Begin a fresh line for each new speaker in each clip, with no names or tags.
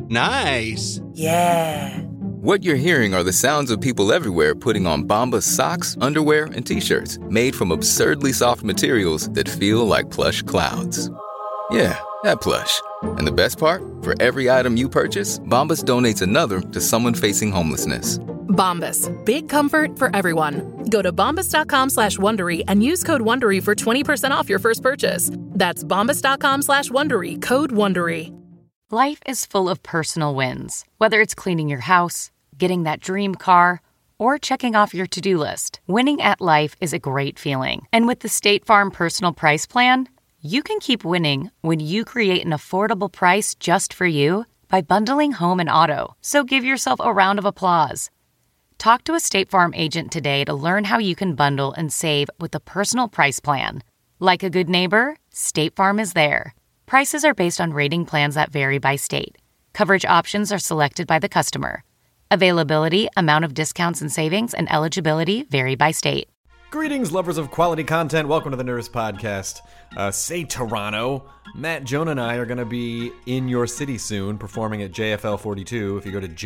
Nice.
Yeah.
What you're hearing are the sounds of people everywhere putting on Bombas socks, underwear, and T-shirts made from absurdly soft materials that feel like plush clouds. Yeah, that plush. And the best part? For every item you purchase, Bombas donates another to someone facing homelessness.
Bombas. Big comfort for everyone. Go to bombas.com/Wondery and use code Wondery for 20% off your first purchase. That's bombas.com/Wondery, code Wondery.
Life is full of personal wins, whether it's cleaning your house, getting that dream car, or checking off your to-do list. Winning at life is a great feeling. And with the State Farm Personal Price Plan, you can keep winning when you create an affordable price just for you by bundling home and auto. So give yourself a round of applause. Talk to a State Farm agent today to learn how you can bundle and save with the Personal Price Plan. Like a good neighbor, State Farm is there. Prices are based on rating plans that vary by state. Coverage options are selected by the customer. Availability, amount of discounts and savings, and eligibility vary by state.
Greetings, lovers of quality content. Welcome to the Nerdist Podcast. Say Toronto. Matt, Jonah, and I are going to be in your city soon, performing at JFL 42. If you go to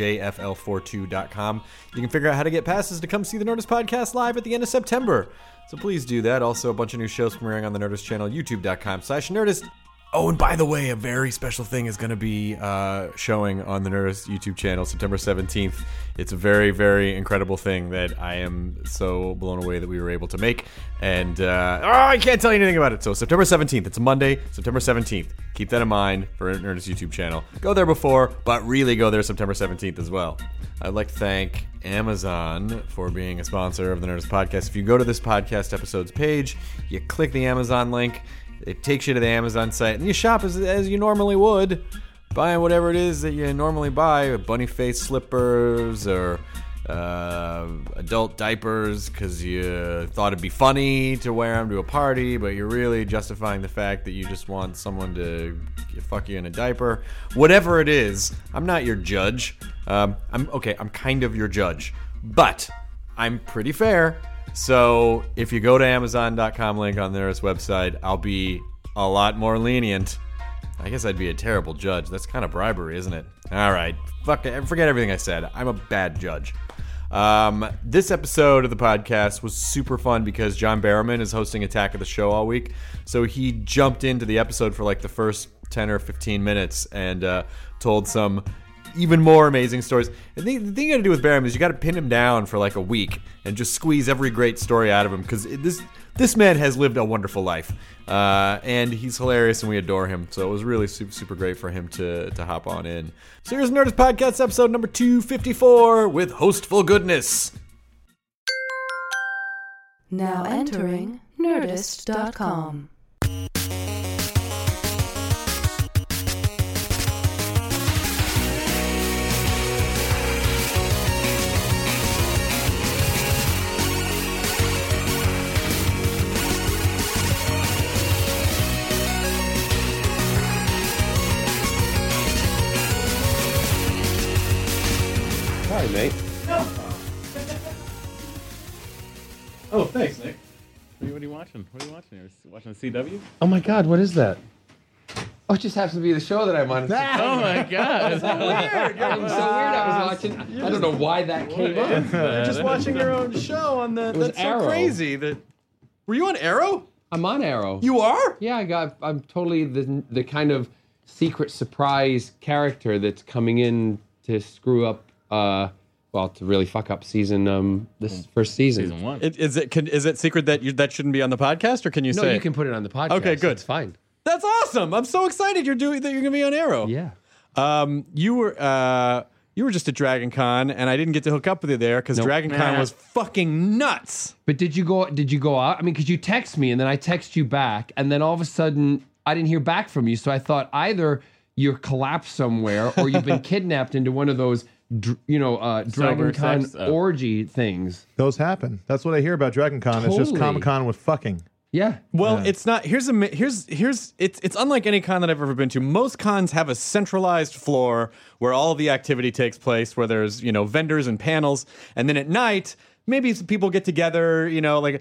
jfl42.com, you can figure out how to get passes to come see the Nerdist Podcast live at the end of September. So please do that. Also, a bunch of new shows premiering on the Nerdist channel, youtube.com/Nerdist. Oh, and by the way, a very special thing is going to be showing on the Nerdist YouTube channel September 17th. It's a very, very incredible thing that I am so blown away that we were able to make. And I can't tell you anything about it. So September 17th, it's a Monday, September 17th. Keep that in mind for Nerdist YouTube channel. Go there before, but really go there September 17th as well. I'd like to thank Amazon for being a sponsor of the Nerdist Podcast. If you go to this podcast episode's page, you click the Amazon link. It takes you to the Amazon site, and you shop as you normally would, buying whatever it is that you normally buy, bunny face slippers or adult diapers because you thought it'd be funny to wear them to a party, but you're really justifying the fact that you just want someone to fuck you in a diaper. Whatever it is, I'm not your judge. I'm kind of your judge, but I'm pretty fair. So if you go to Amazon.com link on their website, I'll be a lot more lenient. I guess I'd be a terrible judge. That's kind of bribery, isn't it? All right. Forget everything I said. I'm a bad judge. This episode of the podcast was super fun because John Barrowman is hosting Attack of the Show all week. So he jumped into the episode for like the first 10 or 15 minutes and told some even more amazing stories. And the thing you got to do with Barham is you got to pin him down for like a week and just squeeze every great story out of him because this man has lived a wonderful life. And he's hilarious and we adore him. So it was really super, super great for him to hop on in. So here's Nerdist Podcast episode number 254 with Hostful Goodness.
Now entering Nerdist.com.
Hi, mate.
No. Oh, thanks, Nick. What are you watching? What are you watching? Are you watching the CW?
Oh my God, what is that? Oh, it just happens to be the show that I'm on.
Oh my God.
So weird. I'm so weird. I was watching. I don't know why that came up.
You're just watching your own show on the. That's
Arrow.
so crazy. Were you on Arrow?
I'm on Arrow.
You are?
Yeah, I'm totally the kind of secret surprise character that's coming in to screw up. To really fuck up this first season.
Season 1.
Is it secret that that shouldn't be on the podcast, or can you say?
No, you can put it on the podcast.
Okay, good.
It's fine.
That's awesome. I'm so excited you're going to be on Arrow.
Yeah.
You were just at Dragon Con, and I didn't get to hook up with you there because Dragon Con was fucking nuts.
But did you go out? I mean, because you text me, and then I text you back, and then all of a sudden I didn't hear back from you. So I thought either you're collapsed somewhere, or you've been kidnapped into one of those. Dragon Con orgy things.
Those happen. That's what I hear about Dragon Con. It's just Comic Con with fucking.
Yeah.
Well, it's not. It's unlike any con that I've ever been to. Most cons have a centralized floor where all the activity takes place, where there's vendors and panels, and then at night maybe people get together.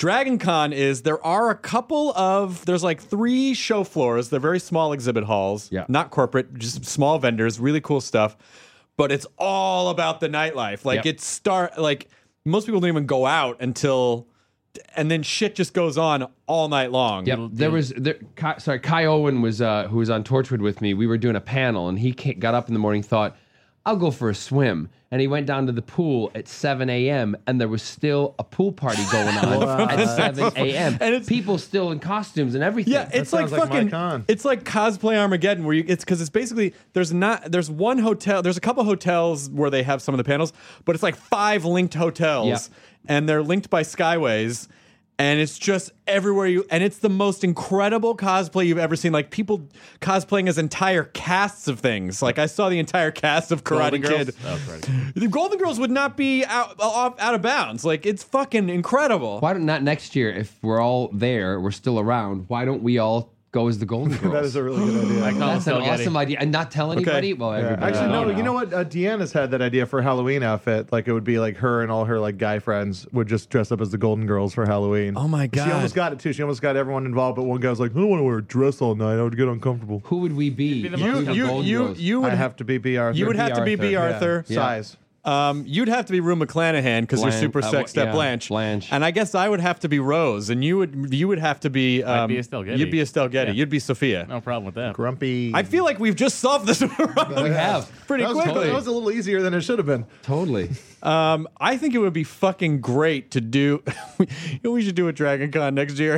Dragon Con there are a couple of, there's like 3 show floors. They're very small exhibit halls.
Yeah.
Not corporate, just small vendors, really cool stuff. But it's all about the nightlife. Like most people don't even go out until, and then shit just goes on all night long.
Yep. Kai Owen was who was on Torchwood with me. We were doing a panel, and he got up in the morning, thought, I'll go for a swim. And he went down to the pool at 7 a.m. and there was still a pool party going on at 7 a.m. And people still in costumes and everything.
Yeah, it's like fucking. It's like cosplay Armageddon, where it's basically there's one hotel. There's a couple hotels where they have some of the panels, but it's like 5 linked hotels, and they're linked by skyways. And it's just everywhere and it's the most incredible cosplay you've ever seen. Like people cosplaying as entire casts of things. Like I saw the entire cast of Karate Kid. The Golden Girls would not be out of bounds. Like it's fucking incredible.
Why don't not next year, if we're all there, we're still around, why don't we all go as the Golden Girls?
That is a really good idea.
That's an awesome idea. And not tell anybody? Well, everybody.
Actually, no. You know what? Deanna's had that idea for a Halloween outfit. Like, it would be like her and all her like guy friends would just dress up as the Golden Girls for Halloween.
Oh, my God.
She almost got it, too. She almost got everyone involved, but one guy was like, I don't want to wear a dress all night. I would get uncomfortable.
Who would we be?
You would
have to be B. Arthur.
You would have to be B. Arthur.
Yeah. Size.
You'd have to be Rue McClanahan because you're super sexed up Blanche. And I guess I would have to be Rose, and you would have to be.
I'd be Estelle Getty.
You'd be Estelle Getty.
Yeah.
You'd be Sophia.
No problem with that.
Grumpy.
I feel like we've just solved this.
We have
pretty quickly.
That was a little easier than it should have been.
Totally.
I think it would be fucking great to do. We should do a Dragon Con next year.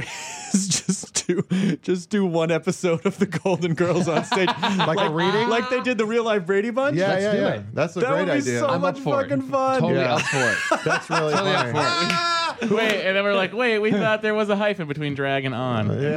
just do one episode of the Golden Girls on stage,
like a reading,
like they did the Real Life Brady Bunch.
Yeah,
Let's do it.
That's a
that
great
would be
idea.
So
I'm
much
up for
fucking
it.
fun.
Totally up for it.
That's really
Totally
funny.
up for it.
Wait, and then we're like, we thought there was a hyphen between drag and on.
Well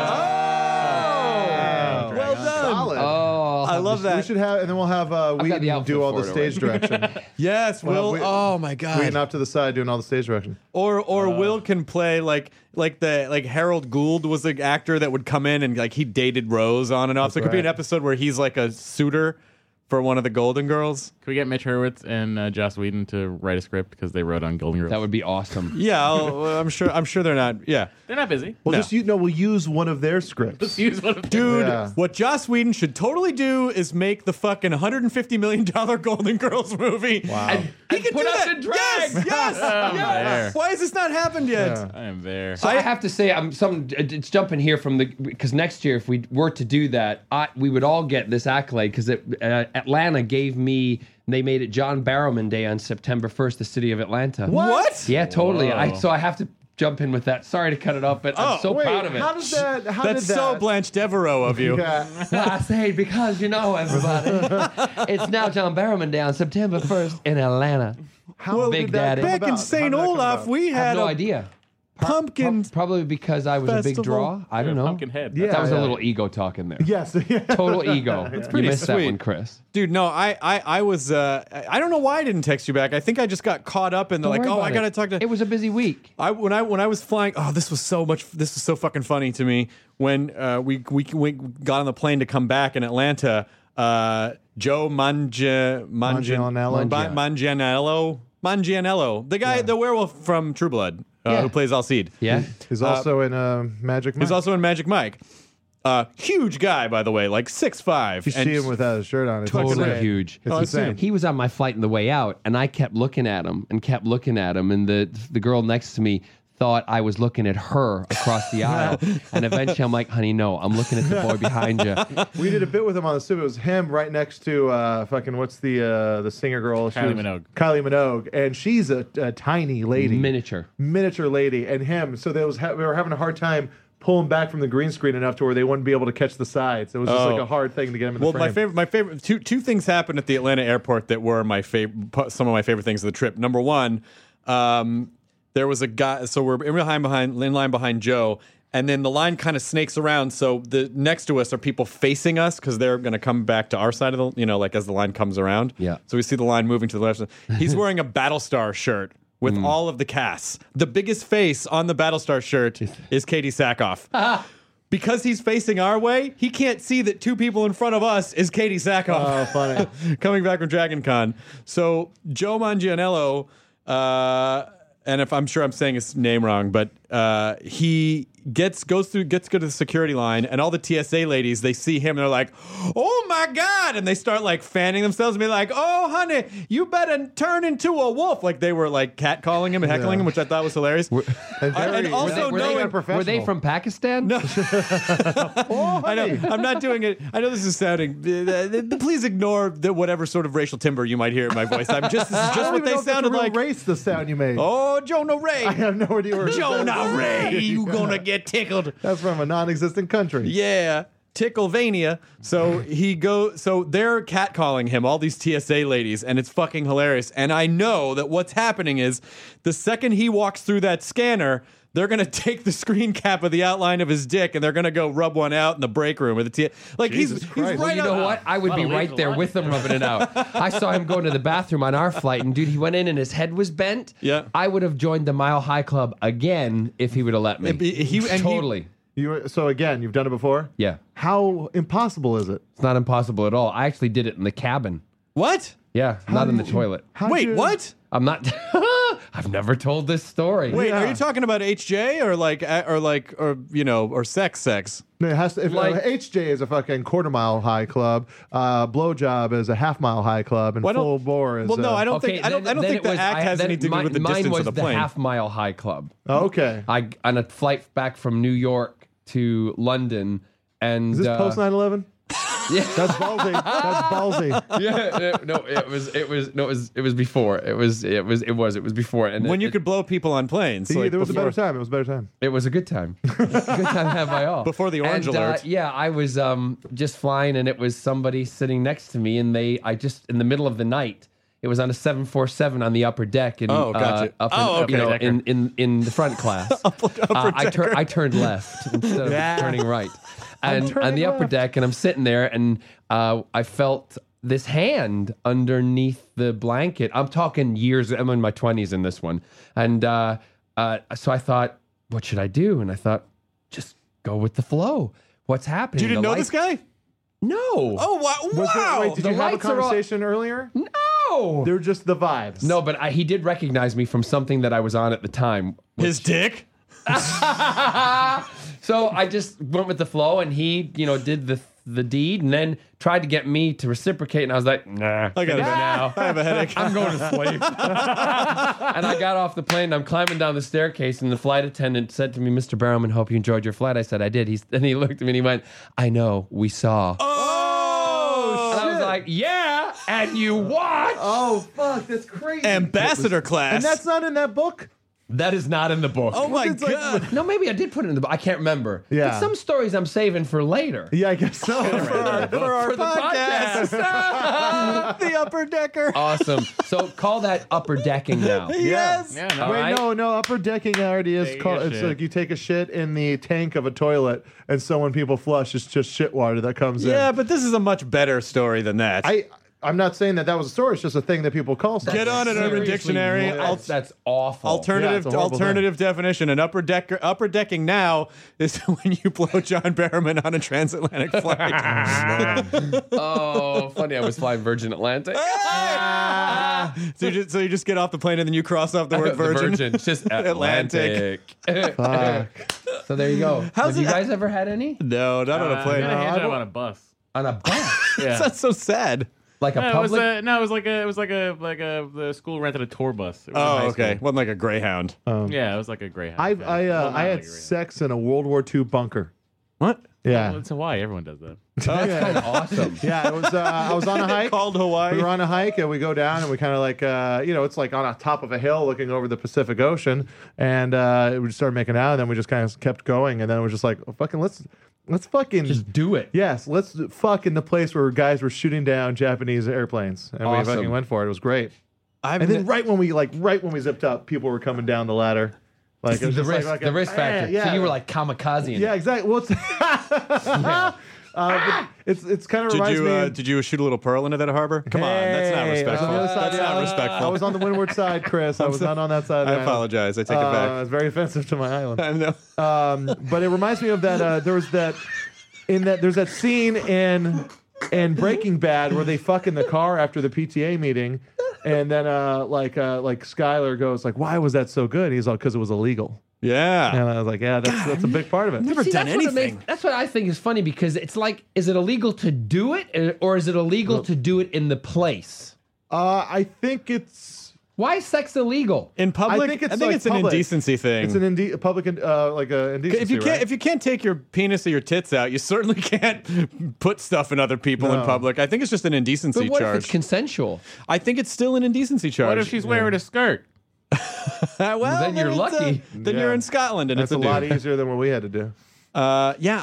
done.
Solid.
Oh,
I love that.
We should have, and then we'll have
got the
we
outfit
do all
for
the
it
stage direction.
Yes, Will. Oh my God.
Waiting off to the side doing all the stage direction.
Or Will can play like Harold Gould was the actor that would come in and like he dated Rose on and off. So it could be an episode where he's like a suitor for one of the Golden Girls.
Can we get Mitch Hurwitz and Joss Whedon to write a script because they wrote on Golden Girls?
That would be awesome.
Yeah, I'm sure they're not. Yeah,
they're not busy.
Well, we'll use one of their scripts.
Just use one of them.
Dude,
Yeah.
what Joss Whedon should totally do is make the fucking $150 million Golden Girls movie.
Wow.
And he can
put
do
us
that.
in drag.
Yes.
there.
Why has this not happened yet?
Yeah.
I am there.
So I have to say, it's jumping here from because next year, if we were to do that, we would all get this accolade because Atlanta gave me. They made it John Barrowman Day on September 1st, the city of Atlanta.
What?
Yeah, totally.
Whoa.
So I have to jump in with that. Sorry to cut it off, but I'm so proud of it.
How does that?
That's so Blanche Devereaux of you.
Yeah.
Well, I say because everybody, it's now John Barrowman Day on September 1st in Atlanta.
How
Big
did that
Daddy.
come
Back in
about?
St.
How did that come
Olaf,
about?
we
I have
had
no
a
idea.
pumpkin.
Probably because I was a big
festival.
draw. I don't know.
Pumpkin head.
Yeah.
That was a little ego talk in there.
Yes.
Total ego.
pretty
You missed that
sweet.
one, Chris.
Dude, no, I was I don't know why I didn't text you back. I think I just got caught up in the
Don't
like,
worry
oh,
about
I gotta talk to.
It was a busy week.
When I was flying, this was so fucking funny to me when we got on the plane to come back in Atlanta. Joe Manganiello, the guy, the werewolf from True Blood, who plays Alcide.
Yeah.
He's also in Magic Mike.
He's also in Magic Mike. Huge guy, by the way, like 6'5".
You see him without his shirt on. It's
Totally
insane.
huge.
It's
Oh, it's
insane.
He was on my flight on the way out, and I kept looking at him, and the girl next to me thought I was looking at her across the aisle, and eventually I'm like, honey, no, I'm looking at the boy behind you.
We did a bit with him on the soup. It was him right next to what's the singer girl?
Kylie Minogue.
Kylie Minogue, and she's a tiny lady,
Miniature
lady, and him. So we were having a hard time pulling back from the green screen enough to where they wouldn't be able to catch the sides. It was just like a hard thing to get him in the frame.
my favorite two things happened at the Atlanta airport that were some of my favorite things of the trip. Number one, there was a guy. So we're in line behind Joe, and then the line kind of snakes around. So the next to us are people facing us because they're going to come back to our side of the, like as the line comes around.
Yeah.
So we see the line moving to the left. He's wearing a Battlestar shirt with all of the casts. The biggest face on the Battlestar shirt is Katie Sackhoff. Because he's facing our way, he can't see that two people in front of us is Katie Sackhoff.
Oh, funny.
Coming back from Dragon Con. So Joe Manganiello, and if I'm sure I'm saying his name wrong, but he gets to the security line, and all the TSA ladies, they see him and they're like, oh my God, and they start like fanning themselves and be like, oh honey, you better turn into a wolf, like they were like catcalling him and heckling him, which I thought was hilarious. And also
were they from Pakistan?
No. I know, I'm not doing it. I know this is sounding please ignore whatever sort of racial timbre you might hear in my voice. This is just what they sounded like.
Race the sound you made.
Oh, Jonah Ray.
I have no idea where
Jonah Ray, you gonna get tickled.
That's from a non-existent country.
Yeah, Ticklevania. So they're catcalling him, all these TSA ladies, and it's fucking hilarious. And I know that what's happening is the second he walks through that scanner, they're going to take the screen cap of the outline of his dick and they're going to go rub one out in the break room with the like he's right.
Well, you know what? I would be right there with him rubbing it out. I saw him going to the bathroom on our flight, and dude, he went in and his head was bent.
Yeah.
I would have joined the Mile High Club again if he would have let me. Totally.
So again, you've done it before?
Yeah.
How impossible is it?
It's not impossible at all. I actually did it in the cabin.
What?
Yeah, not in the toilet.
Wait, what?
I'm not. I've never told this story.
Wait, are you talking about HJ or sex?
No, it has to. If HJ is a fucking quarter-mile high club, blowjob is a half-mile high club, and full bore is.
Well, no, I don't think. I don't think the act has anything to do with the distance of the plane.
Mine was the half-mile high club.
Oh, okay.
On a flight back from New York to London, and
is this post 9/11?
Yeah,
that's ballsy. That's ballsy.
Yeah, it was before. It was before. And
when you could blow people on planes.
There was a better time. It was a better time.
It was a good time. Good time to have by all.
Before the orange alert.
Yeah, I was just flying, and it was somebody sitting next to me, and I just in the middle of the night. It was on a 747 on the upper deck. And,
gotcha.
In the front class. I turned left instead of turning right. And on the upper deck, and I'm sitting there, and I felt this hand underneath the blanket. I'm talking years. I'm in my 20s in this one. And so I thought, what should I do? And I thought, just go with the flow. What's happening?
You didn't know this guy?
No.
Oh, wow.
Wait, did you have a conversation earlier?
No.
They're just the vibes.
No, but he did recognize me from something that I was on at the time.
His dick?
So I just went with the flow, and he, did the deed, and then tried to get me to reciprocate, and I was like, nah,
I gotta go now. I have a headache.
I'm going to sleep. And I got off the plane, and I'm climbing down the staircase, and the flight attendant said to me, Mr. Barrowman, hope you enjoyed your flight. I said, I did. And he looked at me, and he went, I know, we saw.
Oh,
and I was like, yeah, and you watch.
Oh, fuck, that's crazy.
Ambassador class.
And that's not in that book?
That is not in the book.
Oh my God.
No, maybe I did put it in the book. I can't remember.
Yeah.
But some stories I'm saving for later.
Yeah, I guess so.
for our podcast. The Upper Decker.
Awesome. So call that upper decking now.
Yes.
Yeah, no. Upper decking already is called. It's like you take a shit in the tank of a toilet, and so when people flush, it's just shit water that comes in.
Yeah, but this is a much better story than that.
I'm not saying that was a story. It's just a thing that people call something.
Get on it, Urban Dictionary.
That's awful.
Alternative definition. An upper decking now is when you blow John Barrowman on a transatlantic flight.
Oh, funny. I was flying Virgin Atlantic.
So you just get off the plane and then you cross off the word Virgin.
It's just Atlantic. So there you go. Have you guys ever had any?
No, not on a plane.
I'm on a bus.
On a bus?
Yeah. That's so sad.
Like a public?
It was like the school rented a tour bus.
Okay. Wasn't like a Greyhound.
Yeah, it was like a Greyhound.
I had sex in a World War II bunker.
What?
Yeah.
Well, it's Hawaii. Everyone does that.
That's kind of awesome.
Yeah, it was. I was on a hike.
Called Hawaii.
We were on a hike, and we go down, and we kind of like, it's like on a top of a hill looking over the Pacific Ocean, and we just started making out, and then we just kind of kept going, and then it was just like, fucking, let's fucking
just do it.
Yes, let's fuck in the place where guys were shooting down Japanese airplanes, and we fucking went for it. It was great. And then right when we zipped up, people were coming down the ladder. Like it was
the risk factor.
Yeah.
So you were like kamikaze.
Yeah, exactly. Well, it's kind of reminds me.
Did you shoot a little pearl into that harbor? Come on, that's not respectful. That's not respectful.
I was on the windward side, Chris. I was not on that side.
I apologize. I take it back.
It's very offensive to my island.
I know.
But it reminds me of that. There's that scene in Breaking Bad where they fuck in the car after the PTA meeting. And then, like Skyler goes, like, why was that so good? He's like, because it was illegal.
Yeah.
And I was like, yeah, that's a big part of it.
Never done anything.
That's what I think is funny because it's like, is it illegal to do it or is it illegal to do it in the place?
I think it's.
Why is sex illegal?
In public?
I think it's
an
public.
indecency thing.
It's an public, like a indecency.
If you can't take your penis or your tits out, you certainly can't put stuff in other people in public. I think it's just an indecency
But what
charge.
if it's consensual?
I think it's still an indecency charge.
What if she's wearing a skirt?
well,
then you're lucky.
Then you're in Scotland, and
That's
it's
a lot easier than what we had to do.
Yeah,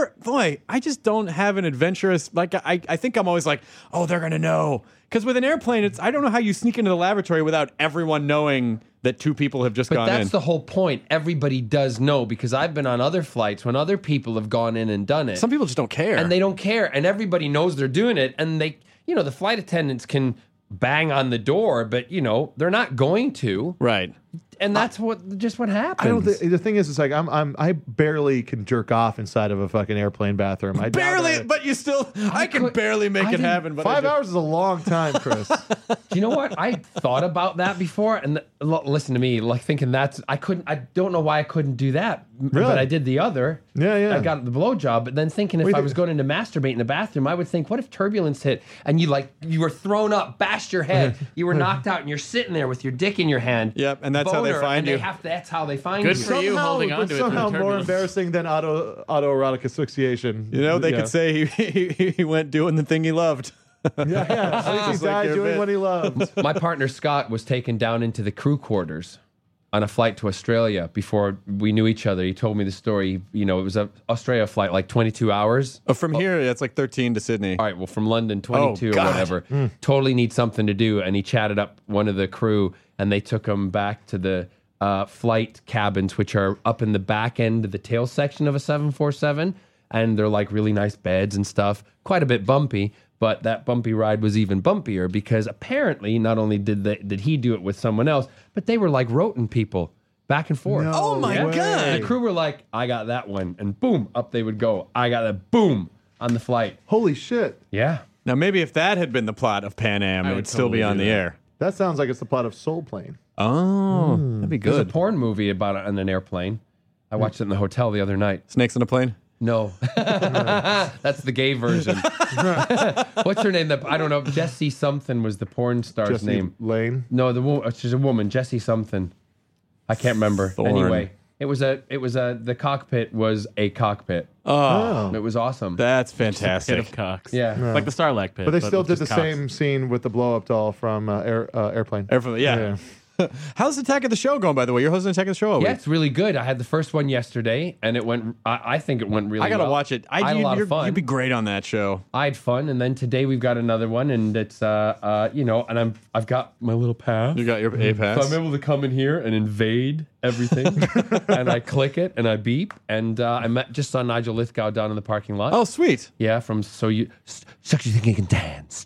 I just don't have an adventurous, like, I think I'm always like, oh, they're going to know. Because with an airplane, I don't know how you sneak into the lavatory without everyone knowing that two people have just
But
gone in.
that's the whole point. Everybody does know because I've been on other flights when other people have gone in and done it.
Some people just don't care.
And they don't care. And everybody knows they're doing it. And they, the flight attendants can bang on the door, but, they're not going to.
Right.
And that's what happens.
I don't. The thing is, it's like I barely can jerk off inside of a fucking airplane bathroom. I
Barely, but you still, I can barely make it happen. But
5 hours is a long time, Chris.
Do you know what? I thought about that before, and listen to me, like thinking I don't know why I couldn't do that.
Really?
But I did the other.
Yeah.
I got the blowjob, but then thinking if I was going in to masturbate in the bathroom, I would think, what if turbulence hit and you were thrown up, bashed your head, you were knocked out, and you're sitting there with your dick in your hand.
Yep, and that's how they find you.
That's how they find
Good
you.
for you holding on to it.
Somehow more embarrassing than autoerotic asphyxiation.
They could say he went doing the thing he loved.
Yeah. At least he died doing what he loved.
My partner Scott was taken down into the crew quarters on a flight to Australia before we knew each other. He told me the story. It was an Australia flight, like 22 hours.
Oh, from here, it's like 13 to Sydney.
All right, well, from London, 22 or
God.
whatever. Totally need something to do. And he chatted up one of the crew, and they took him back to the flight cabins, which are up in the back end of the tail section of a 747. And they're like really nice beds and stuff. Quite a bit bumpy. But that bumpy ride was even bumpier because apparently not only did he do it with someone else, but they were like roting people back and forth.
No
Oh my
way.
God.
And the crew were like, I got that one. And boom, up they would go. I got that, boom, on the flight.
Holy shit.
Yeah.
Now, maybe if that had been the plot of Pan Am, it would still be on the air.
That sounds like it's the plot of Soul Plane.
Oh, that'd be
There's a
good.
porn movie about it on an airplane. I watched it in the hotel the other night.
Snakes on a plane?
No. That's the gay version. What's her name? I don't know. Jessie something was the porn star's
Jesse
name.
Lane.
No, she's a woman. Jessie something. I can't remember.
Thorne.
Anyway, the cockpit was a cockpit.
Oh,
It was awesome.
that's
Pit
fantastic.
of cocks.
Yeah.
Like the Starlight pit.
But they still
with
did the
just cocks.
same scene with the blow-up doll from Airplane.
Yeah. How's Attack of the Show going, by the way? You're hosting Attack of the Show all
Yeah,
week.
it's really good. I had the first one yesterday, and it went. I think it went really.
I gotta
well.
watch it.
I had a lot of fun.
You'd be great on that show.
I had fun, and then today we've got another one, and it's and I've got my little pass.
You got your A pass.
So I'm able to come in here and invade everything, and I click it and I beep, and I just saw Nigel Lithgow down in the parking lot.
Oh, sweet.
Yeah, from So You Think You Can Dance.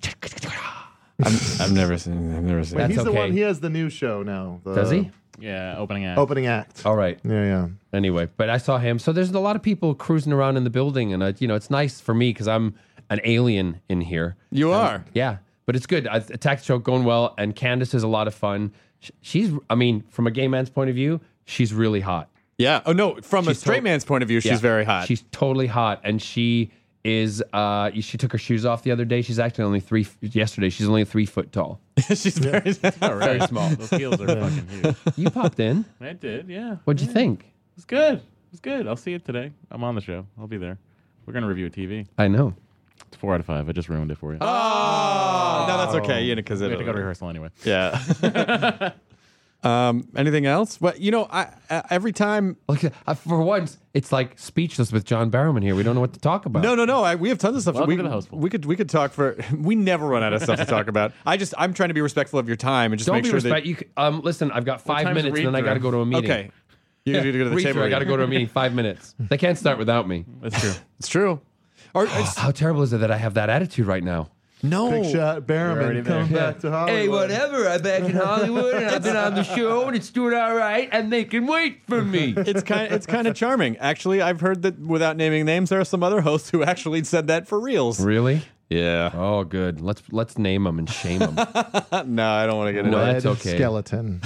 I've never seen.
Wait,
That's
he's the
okay.
one. He has the new show now.
Does he?
Yeah, opening act.
Opening act.
All right.
Yeah.
Anyway, but I saw him. So there's a lot of people cruising around in the building, and it's nice for me because I'm an alien in here.
You are.
Yeah, but it's good. Attack the Show going well, and Candace is a lot of fun. She's, from a gay man's point of view, she's really hot.
Yeah. Oh no, from a
She's
straight man's point of view, she's
Yeah.
very hot.
She's totally hot, and she is. She took her shoes off the other day. She's actually only yesterday. She's only 3 foot tall.
she's very.
Very small.
Those heels are fucking huge.
You popped in.
I did, yeah.
What'd you think?
It's good. It's good. I'll see it today. I'm on the show. I'll be there. We're gonna review a TV.
I know.
It's 4 out of 5. I just ruined it for you.
Oh, no, that's okay. Because
we have to go to rehearsal anyway.
Yeah. Anything else? Well, I every time.
Look, for once, it's like speechless with John Barrowman here. We don't know what to talk about.
No. We have tons of stuff.
Welcome to the host.
We could talk for. We never run out of stuff to talk about. I'm trying to be respectful of your time and just
Don't
make
be
sure
respect. You listen, I've got 5
time's
minutes, and then I
read-through?
got to go to a
that.
meeting.
Okay. You need to go to the
Read
chamber.
through, I got to go to a meeting. 5 minutes. They can't start without me.
That's true.
It's true. Or
How terrible is it that I have that attitude right now?
no.
Big shot,
already
Barrowman. Come
there.
back to Hollywood.
I'm back in Hollywood, and I've been on the show, and it's doing all right, and they can wait for me.
It's kind of charming. Actually, I've heard that without naming names, there are some other hosts who actually said that for reals.
Really?
Yeah.
Oh, good. Let's name him and shame him.
No, I don't want to get into
No,
that.
that's okay.
Skeleton.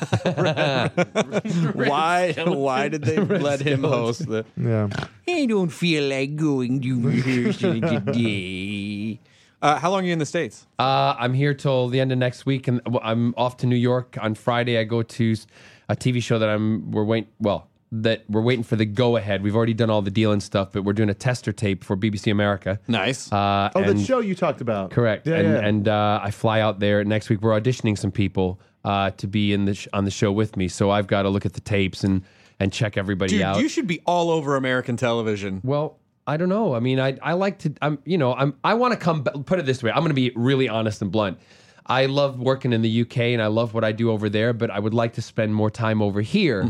Why did they let him host the?
Yeah.
I don't feel like going to rehearsal today. How long are you in the States?
I'm here till the end of next week, and I'm off to New York on Friday. I go to a TV show that we're waiting for the go ahead. We've already done all the deal and stuff, but we're doing a tester tape for BBC America.
Nice.
The show you talked about.
Correct.
Yeah,
and I fly out there next week. We're auditioning some people to be in on the show with me. So I've got to look at the tapes and check everybody
Dude,
out.
you should be all over American television.
Well, I don't know. I mean, I like to. I want to come. Put it this way. I'm going to be really honest and blunt. I love working in the UK and I love what I do over there, but I would like to spend more time over here.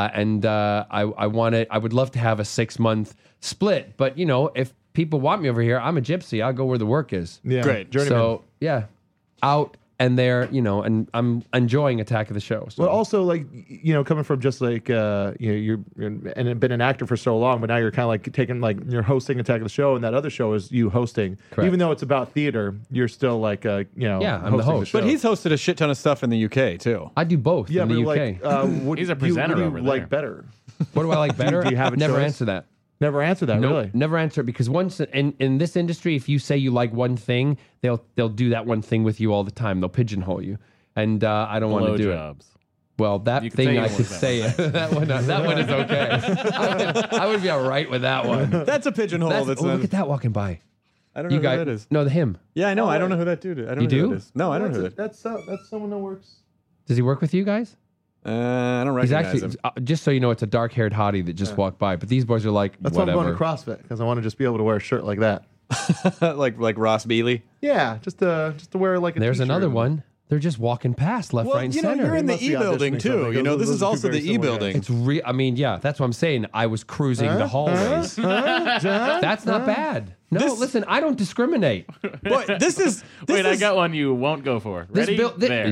I would love to have a 6-month split. But if people want me over here, I'm a gypsy. I'll go where the work is.
Yeah.
Great.
Journeyman.
So yeah, out and there, and I'm enjoying Attack of the Show. So.
But also, coming from just you're and been an actor for so long, but now you're kind of like taking you're hosting Attack of the Show, and that other show is you hosting.
Correct.
Even though it's about theater, you're still
I'm the
hosting
host.
show.
But he's hosted a shit ton of stuff in the UK too.
I do both
yeah,
in
but
the UK.
What
He's a
do you
presenter over there.
like better?
What do I like better?
do you have a
Never
choice?
answer that.
Never answer that.
Nope,
Really?
never answer it because once in this industry, if you say you like one thing, they'll do that one thing with you all the time. They'll pigeonhole you, and I don't want to do it.
Blowjobs.
Well, that
You can
thing
say
I
you
could
want
say that one is okay. I would be all right with that one.
That's a pigeonhole. That's
look at that walking by.
I don't know
You
who
guys
that is.
No, him.
Yeah, I know. I don't know who that dude is. I don't
You
know who
do?
that is. No, I don't know who that.
That's someone that works.
Does he work with you guys?
I don't
He's
recognize
actually
him.
just so you know, it's a dark-haired hottie that just walked by. But these boys are like
That's why I'm
whatever.
going to CrossFit because I want to just be able to wear a shirt like that.
like Ross Bealey.
Yeah, just to wear like a.
There's
t-shirt.
another one. They're just walking past left, right, and center.
you're in the
must be
E-building
auditioning
too.
something.
You know, this
Those
is
are two
also
very
the
similar
E-building.
It's I mean, yeah, that's what I'm saying. I was cruising the hallways.
John?
That's not bad. No, listen, I don't discriminate.
But this is
Wait, I got one you won't go for. Ready? There.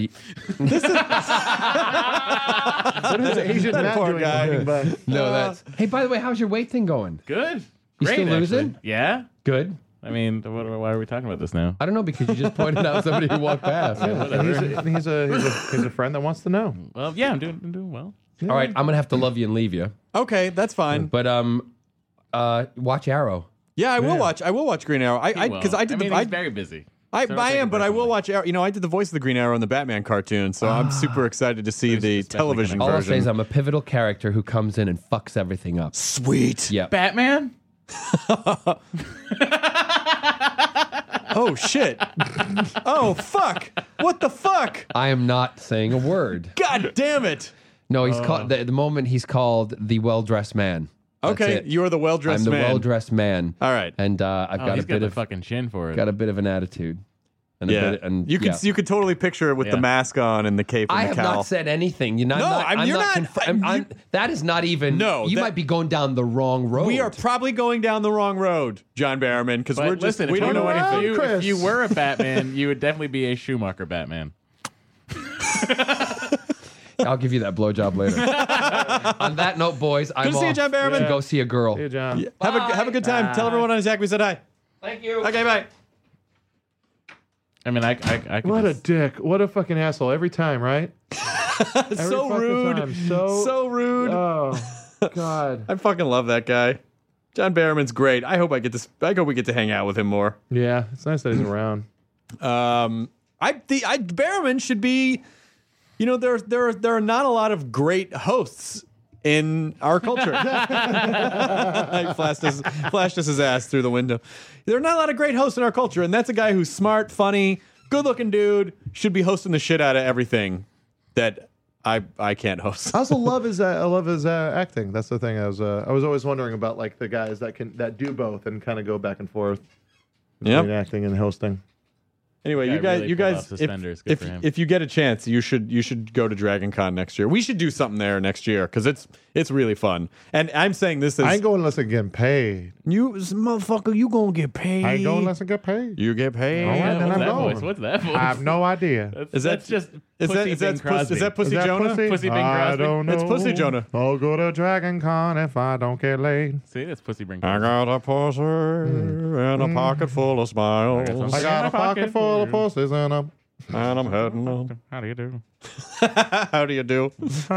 What is Asian
That
Matt
poor
doing
guy.
walking by?
No, that's. Hey, by the way, how's your weight thing going?
Good.
You
Great,
still losing?
actually. Yeah.
Good.
I mean, why are we talking about this now?
I don't know because you just pointed out somebody who walked past.
And he's a friend that wants to know.
Well, yeah, I'm doing well.
All right, I'm gonna have to love you and leave you.
Okay, that's fine.
But watch Arrow.
Yeah, I will watch. I will watch Green Arrow. Because I did
mean,
the.
he's very busy.
I
So don't take
am,
it
but I will
personally.
watch Arrow. You know, I did the voice of the Green Arrow in the Batman cartoon, so I'm super excited to see the
especially
television
All I'll say is
version.
I'm a pivotal character who comes in and fucks everything up.
Sweet.
Yep.
Batman?
Oh shit. Oh fuck. What the fuck?
I am not saying a word.
God damn it.
No, he's called the moment he's called the well-dressed man. That's
Okay,
it.
you're the well-dressed
I'm the
man.
well-dressed man.
All right.
And I've got
He's
a
got
bit
the
of
fucking chin for it.
got a bit of an attitude. And
Yeah.
a bit, and
you could totally picture it with the
Yeah.
mask on and the cape and
I
the
have
cowl.
not said anything. You're not.
No,
I'm
you're
not.
not-
That is not even.
No,
you
that-
might be going down the wrong road.
We are probably going down the wrong road, John Barrowman, because
But
we're just
listen,
we
if
don't
you-
know
around,
anything.
Chris.
If you were a Batman, you would definitely be a Schumacher Batman.
I'll give you that blowjob later. On that note, boys, I'm
Good to see you,
off
John Barrowman.
to go see a girl.
Hey, John.
Have a good time. Tell everyone on Attack we said hi.
Thank you.
Okay, bye.
I mean, I could
What a
just-
dick. What a fucking asshole. Every time, right? Every
So
fucking
rude.
time. So
rude.
Oh, God.
I fucking love that guy. John Barrowman's great. I hope we get to hang out with him more.
Yeah, it's nice that he's around.
Barrowman should be. You know, there are not a lot of great hosts in our culture. I flashed us his ass through the window. There are not a lot of great hosts in our culture, and that's a guy who's smart, funny, good-looking dude, should be hosting the shit out of everything that I can't host.
I also love his acting. That's the thing. I was always wondering about like the guys that do both and kind of go back and forth between acting and hosting.
Anyway,
Yeah,
you
really pulled
guys,
off suspenders. Good for him.
if you get a chance, you should go to Dragon Con next year. We should do something there next year because it's really fun. And I'm saying this is
I ain't going unless I'm getting paid.
you motherfucker, you gonna get paid.
I ain't going unless I get paid.
You get paid.
All right, then
What's
I'm
that
going.
voice? What's that voice?
I have no idea.
Is that
That's just
Is
Pussy
that
Bing Crosby.
Is that Pussy
Is that
Jonah?
Pussy Bing
I
Crosby?
don't know.
It's Pussy Jonah.
I'll go to Dragon Con if I don't get laid.
See, that's Pussy Bing
I
Crosby.
got a pussy and a pocket full of smiles,
I got a pocket full of pussies and I'm.
and I'm heading up.
How do you do?
How do you do?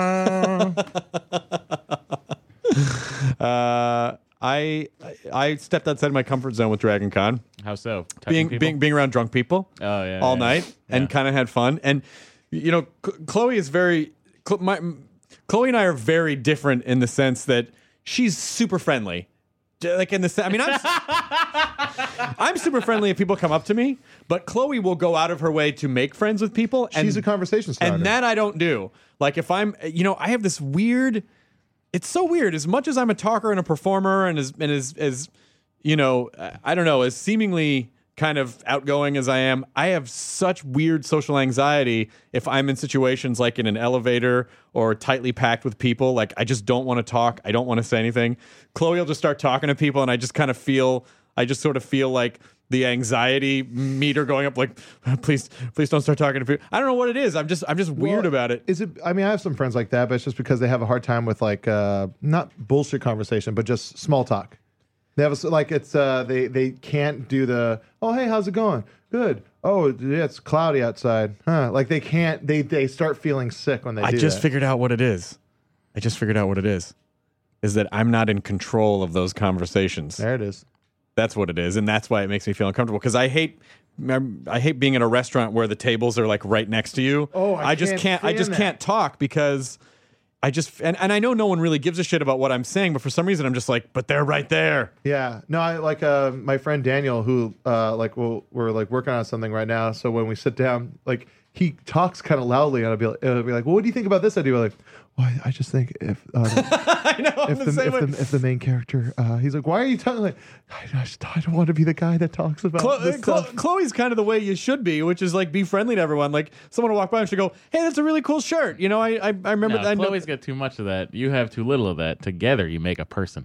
I stepped outside my comfort zone with Dragon Con,
How so? Touching people?
being around drunk people
Oh, yeah.
all
yeah.
night, and kind of had fun. And you know, Chloe is very. Chloe and I are very different in the sense that she's super friendly. Like in the, I mean, I'm super friendly if people come up to me, but Chloe will go out of her way to make friends with people. And,
She's a conversation starter.
and that I don't do. Like if I'm, you know, I have this weird. It's so weird. As much as I'm a talker and a performer, and as you know, I don't know, as seemingly kind of outgoing as I am, I have such weird social anxiety if I'm in situations like in an elevator or tightly packed with people. Like I just don't want to talk. I don't want to say anything. Chloe will just start talking to people, and I just sort of feel like the anxiety meter going up. Like, please don't start talking to people. I don't know what it is. I'm just weird about it.
Is it? I mean, I have some friends like that, but it's just because they have a hard time with like not bullshit conversation, but just small talk. They have they can't do the hey, how's it going? Good. Oh yeah, it's cloudy outside. Huh? Like they can't. They start feeling sick when they.
I just figured out what it is. Is that I'm not in control of those conversations.
There it is.
That's what it is, and that's why it makes me feel uncomfortable. Because I hate being in a restaurant where the tables are like right next to you.
Oh, I
just can't talk because and I know no one really gives a shit about what I'm saying, but for some reason I'm just like, but they're right there.
Yeah. No, I like my friend Daniel, who we're like working on something right now. So when we sit down, like he talks kind of loudly, and I'll be like, well, what do you think about this idea? Like, well, I just think if
I know I'm the same way.
if the main character, he's like, why are you talking? Like, I don't want to be the guy that talks about this stuff.
Chloe's kind of the way you should be, which is like be friendly to everyone. Like someone will walk by and she'll go, "Hey, that's a really cool shirt." You know, I remember that.
Chloe's got too much of that. You have too little of that. Together, you make a person.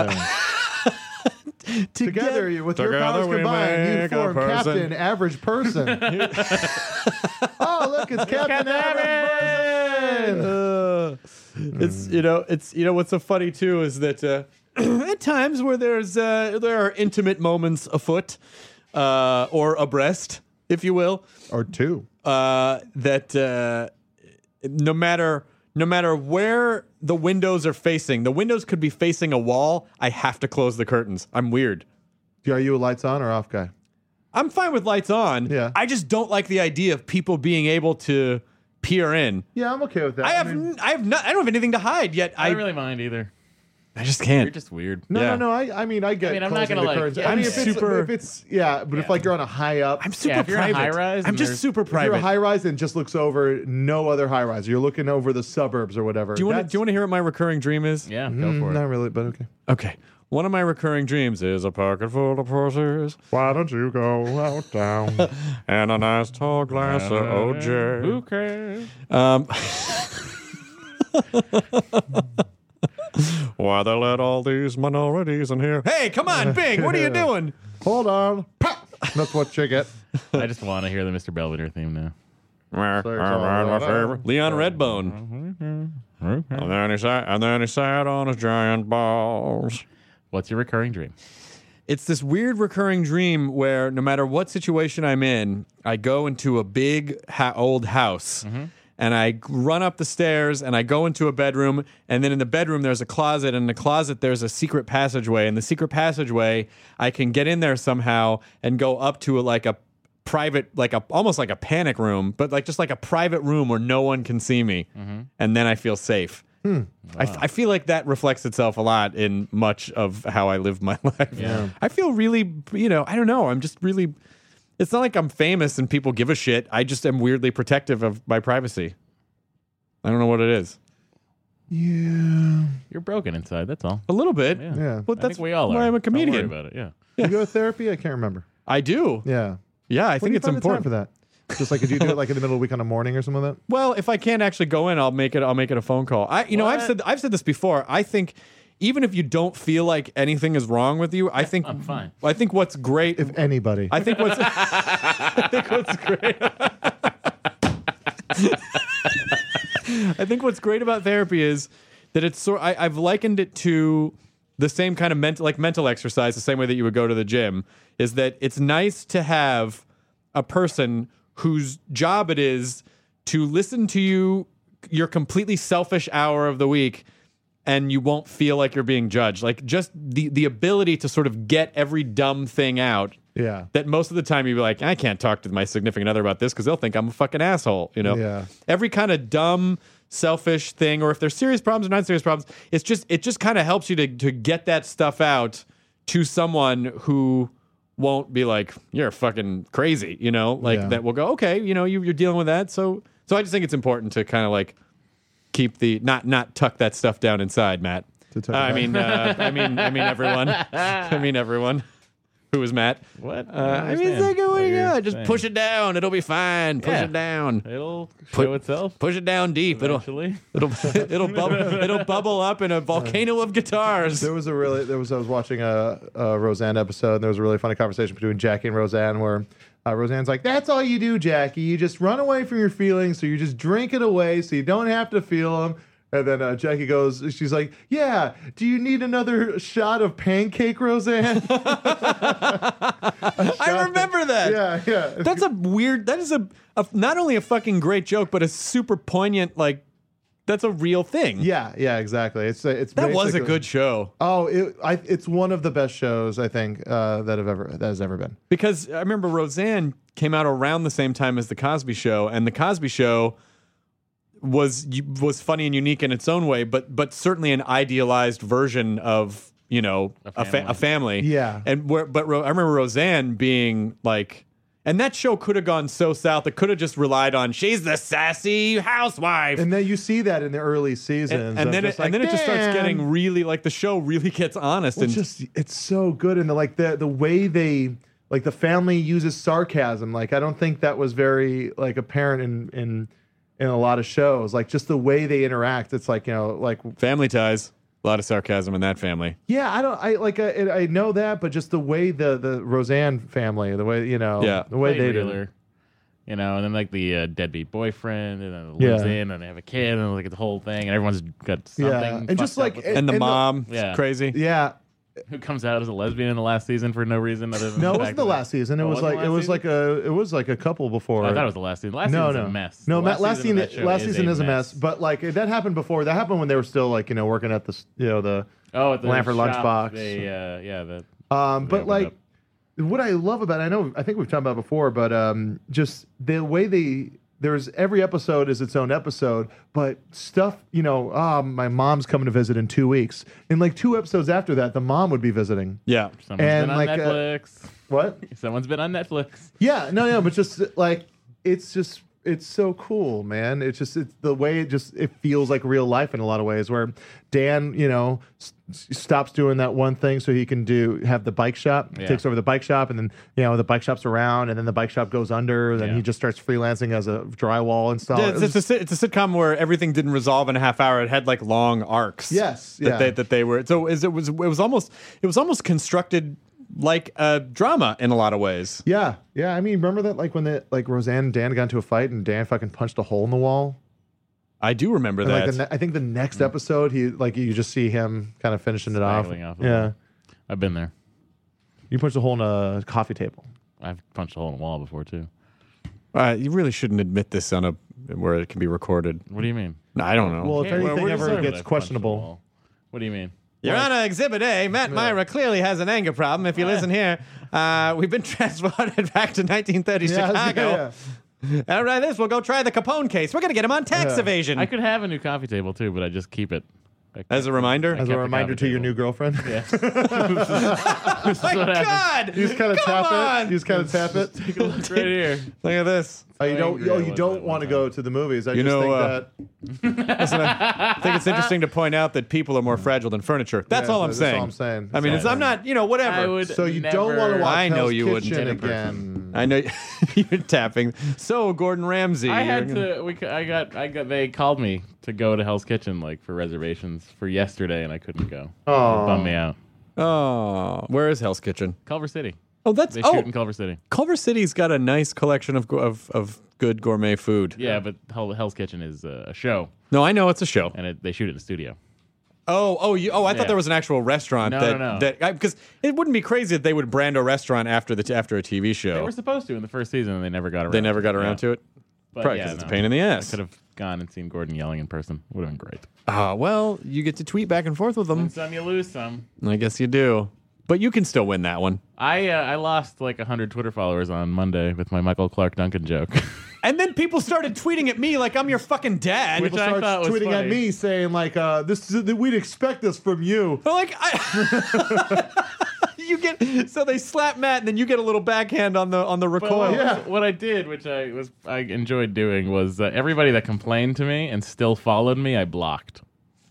Together, with your powers combined, you form Captain Average Person. Oh, look, it's Captain Average Person.
It's what's so funny too is that at times where there are intimate moments afoot or abreast, if you will,
or two,
that no matter where the windows are facing, the windows could be facing a wall. I have to close the curtains. I'm weird.
Are you a lights on or off guy?
I'm fine with lights on.
Yeah.
I just don't like the idea of people being able to peer in.
Yeah, I'm okay with that.
I don't have anything to hide yet.
I don't really mind either.
I just can't.
You're just weird.
No,
Yeah.
no. I get.
I'm not gonna
the curtains.
yeah,
I mean,
I'm
if it's if like you're on a high up,
I'm super
if you're in
private.
a high-rise
I'm
and
just
there's-
super
if you're a
private.
high rise and just looks over no other high rise. You're looking over the suburbs or whatever.
Do you want to hear what my recurring dream is?
Yeah, go for it.
Not really, but okay.
Okay. One of my recurring dreams is a pocket full of pussies
Why don't you go out down?
and a nice tall glass of OJ.
Who cares?
Why they let all these minorities in here? Hey, come on, Bing, what are you doing?
Hold on. Pop! That's what you get.
I just want to hear the Mr. Belvedere theme now.
Leon Redbone. And then he sat on his giant balls.
What's your recurring dream?
It's this weird recurring dream where no matter what situation I'm in, I go into a big old house and I run up the stairs and I go into a bedroom, and then in the bedroom there's a closet, and in the closet there's a secret passageway, and the secret passageway I can get in there somehow and go up to a private, almost like a panic room, but just like a private room where no one can see me, and then I feel safe.
Wow.
I feel like that reflects itself a lot in much of how I live my life.
Yeah.
I feel really, I don't know. I'm just really, it's not like I'm famous and people give a shit. I just am weirdly protective of my privacy. I don't know what it is.
Yeah.
You're broken inside, that's all.
A little bit.
Yeah.
Yeah.
Well,
I
that's
think we all
why
are.
I'm a
Don't worry
comedian.
about it, yeah.
You go to therapy? I can't remember.
I do.
Yeah.
Yeah, I
When
think
do you
it's
find the time
important
for that. Just like, if you do it like in the middle of the week on a morning or something like that?
Well, if I can't actually go in, I'll make it a phone call. I've said this before. I think even if you don't feel like anything is wrong with you, I think
I'm fine.
I think what's great
If anybody.
I think what's great I think what's great about therapy is that it's I've likened it to the same kind of mental exercise, the same way that you would go to the gym, is that it's nice to have a person whose job it is to listen to you your completely selfish hour of the week, and you won't feel like you're being judged. Like just the ability to sort of get every dumb thing out.
Yeah.
That most of the time you'd be like, I can't talk to my significant other about this because they'll think I'm a fucking asshole. You know?
Yeah.
Every kind of dumb, selfish thing, or if there's serious problems or not serious problems, it just kind of helps you to get that stuff out to someone who won't be like, you're fucking crazy, you know? Like that will go, okay, you know, you're dealing with that. So I just think it's important to kind of like keep not tuck that stuff down inside, Matt. I mean everyone. I mean everyone. Who is Matt?
What?
I mean, it's like, what do you got? Just push it down. It'll be fine. Push it down.
It'll show itself.
Push it down deep.
Eventually.
It'll bubble up in a volcano of guitars.
I was watching a Roseanne episode, and there was a really funny conversation between Jackie and Roseanne where Roseanne's like, that's all you do, Jackie. You just run away from your feelings, so you just drink it away so you don't have to feel them. And then Jackie goes, she's like, yeah, do you need another shot of pancake, Roseanne?
I remember that.
Yeah.
That is a not only a fucking great joke, but a super poignant, like, that's a real thing.
Yeah, exactly. It's
that was a good show.
Oh, it's one of the best shows, I think, that has ever been.
Because I remember Roseanne came out around the same time as The Cosby Show, and The Cosby Show was funny and unique in its own way, but certainly an idealized version of, you know, a family.
Yeah.
I remember Roseanne being like, and that show could have gone so south. It could have just relied on she's the sassy housewife,
and then you see that in the early seasons,
and then it just starts getting really like the show really gets honest, and
it's so good, and the way they like the family uses sarcasm. Like I don't think that was very like apparent in a lot of shows, like just the way they interact. It's like, you know, like
Family Ties. A lot of sarcasm in that family.
Yeah, I know that, but just the way the Roseanne family, the way, you know, the way they do,
you know, and then like the deadbeat boyfriend, and then lives in, and they have a kid, and like the whole thing, and everyone's got something.
And just like
and the mom, crazy.
Yeah.
Who comes out as a lesbian in the last season for no reason other than
no, it wasn't the last season. It was like a couple before.
I thought it was the last season. Last season's a mess.
No, last season is a mess. But like that happened before. That happened when they were still like, you know, working at the the Lanford lunchbox. But like what I love about it, I think we've talked about it before, but just the way there's every episode is its own episode, but stuff, you know, my mom's coming to visit in 2 weeks. And like 2 episodes after that, the mom would be visiting.
Yeah.
Someone's been on Netflix.
What?
Someone's been on Netflix.
Yeah, no, but just like, it's so cool, man. It's the way it feels like real life in a lot of ways, where Dan, you know, stops doing that one thing so he can have the bike shop, takes over the bike shop, and then, you know, the bike shop's around, and then the bike shop goes under, then he just starts freelancing as a drywall installer.
It's a sitcom where everything didn't resolve in a half hour. It had like long arcs.
Yes.
That they were. So it was almost constructed like a drama in a lot of ways.
Yeah. I mean, remember that like when Roseanne and Dan got into a fight and Dan fucking punched a hole in the wall?
I do remember that.
Like I think the next episode, you just see him kind of finishing it off.
I've been there.
You punched a hole in a coffee table.
I've punched a hole in a wall before too.
You really shouldn't admit this where it can be recorded.
What do you mean?
No, I don't know.
Well, if anything ever gets questionable.
What do you mean?
Your Honor, Exhibit A, Matt Myra clearly has an anger problem. If you listen here, we've been transported back to 1930 Chicago. All right, we'll go try the Capone case. We're going to get him on tax evasion.
I could have a new coffee table too, but I just keep it.
As a reminder?
As a reminder to your new girlfriend?
Yeah.
Oh my God!
You just kind of tap it. You just kind of tap it.
Take a look right here.
Look at this.
You don't want to go to the movies. I think that.
Listen, I think it's interesting to point out that people are more fragile than furniture. That's all I'm saying.
That's all I'm saying.
I mean, I'm not, whatever.
So you don't want to watch
I know you
Hell's
wouldn't.
Kitchen again.
I know you're tapping. So Gordon Ramsay.
I had to. They called me to go to Hell's Kitchen like for reservations for yesterday, and I couldn't go.
Oh,
it bummed me out.
Oh, where is Hell's Kitchen?
Culver City.
Oh, that's
They shoot in Culver City.
Culver City's got a nice collection of good gourmet food.
Yeah, but Hell's Kitchen is a show,
No, I know it's a show.
and they shoot it in the studio.
I thought there was an actual restaurant.
No.
Because it wouldn't be crazy if they would brand a restaurant after a TV show.
They were supposed to in the first season, and they never got around.
They never got around to it.
But
Probably because it's a pain in the
I
ass.
could have gone and seen Gordon yelling in person. Would have been great.
Well, you get to tweet back and forth with them.
Win some, you lose some.
I guess you do. But you can still win that one.
I lost like 100 Twitter followers on Monday with my Michael Clark Duncan joke.
And then people started tweeting at me like I'm your fucking dad.
Which
People
I
start
thought was
tweeting at
funny.
me saying like, we'd expect this from you.
They're like, so they slap Matt, and then you get a little backhand on the recoil.
What I did, which I enjoyed doing, was everybody that complained to me and still followed me, I blocked.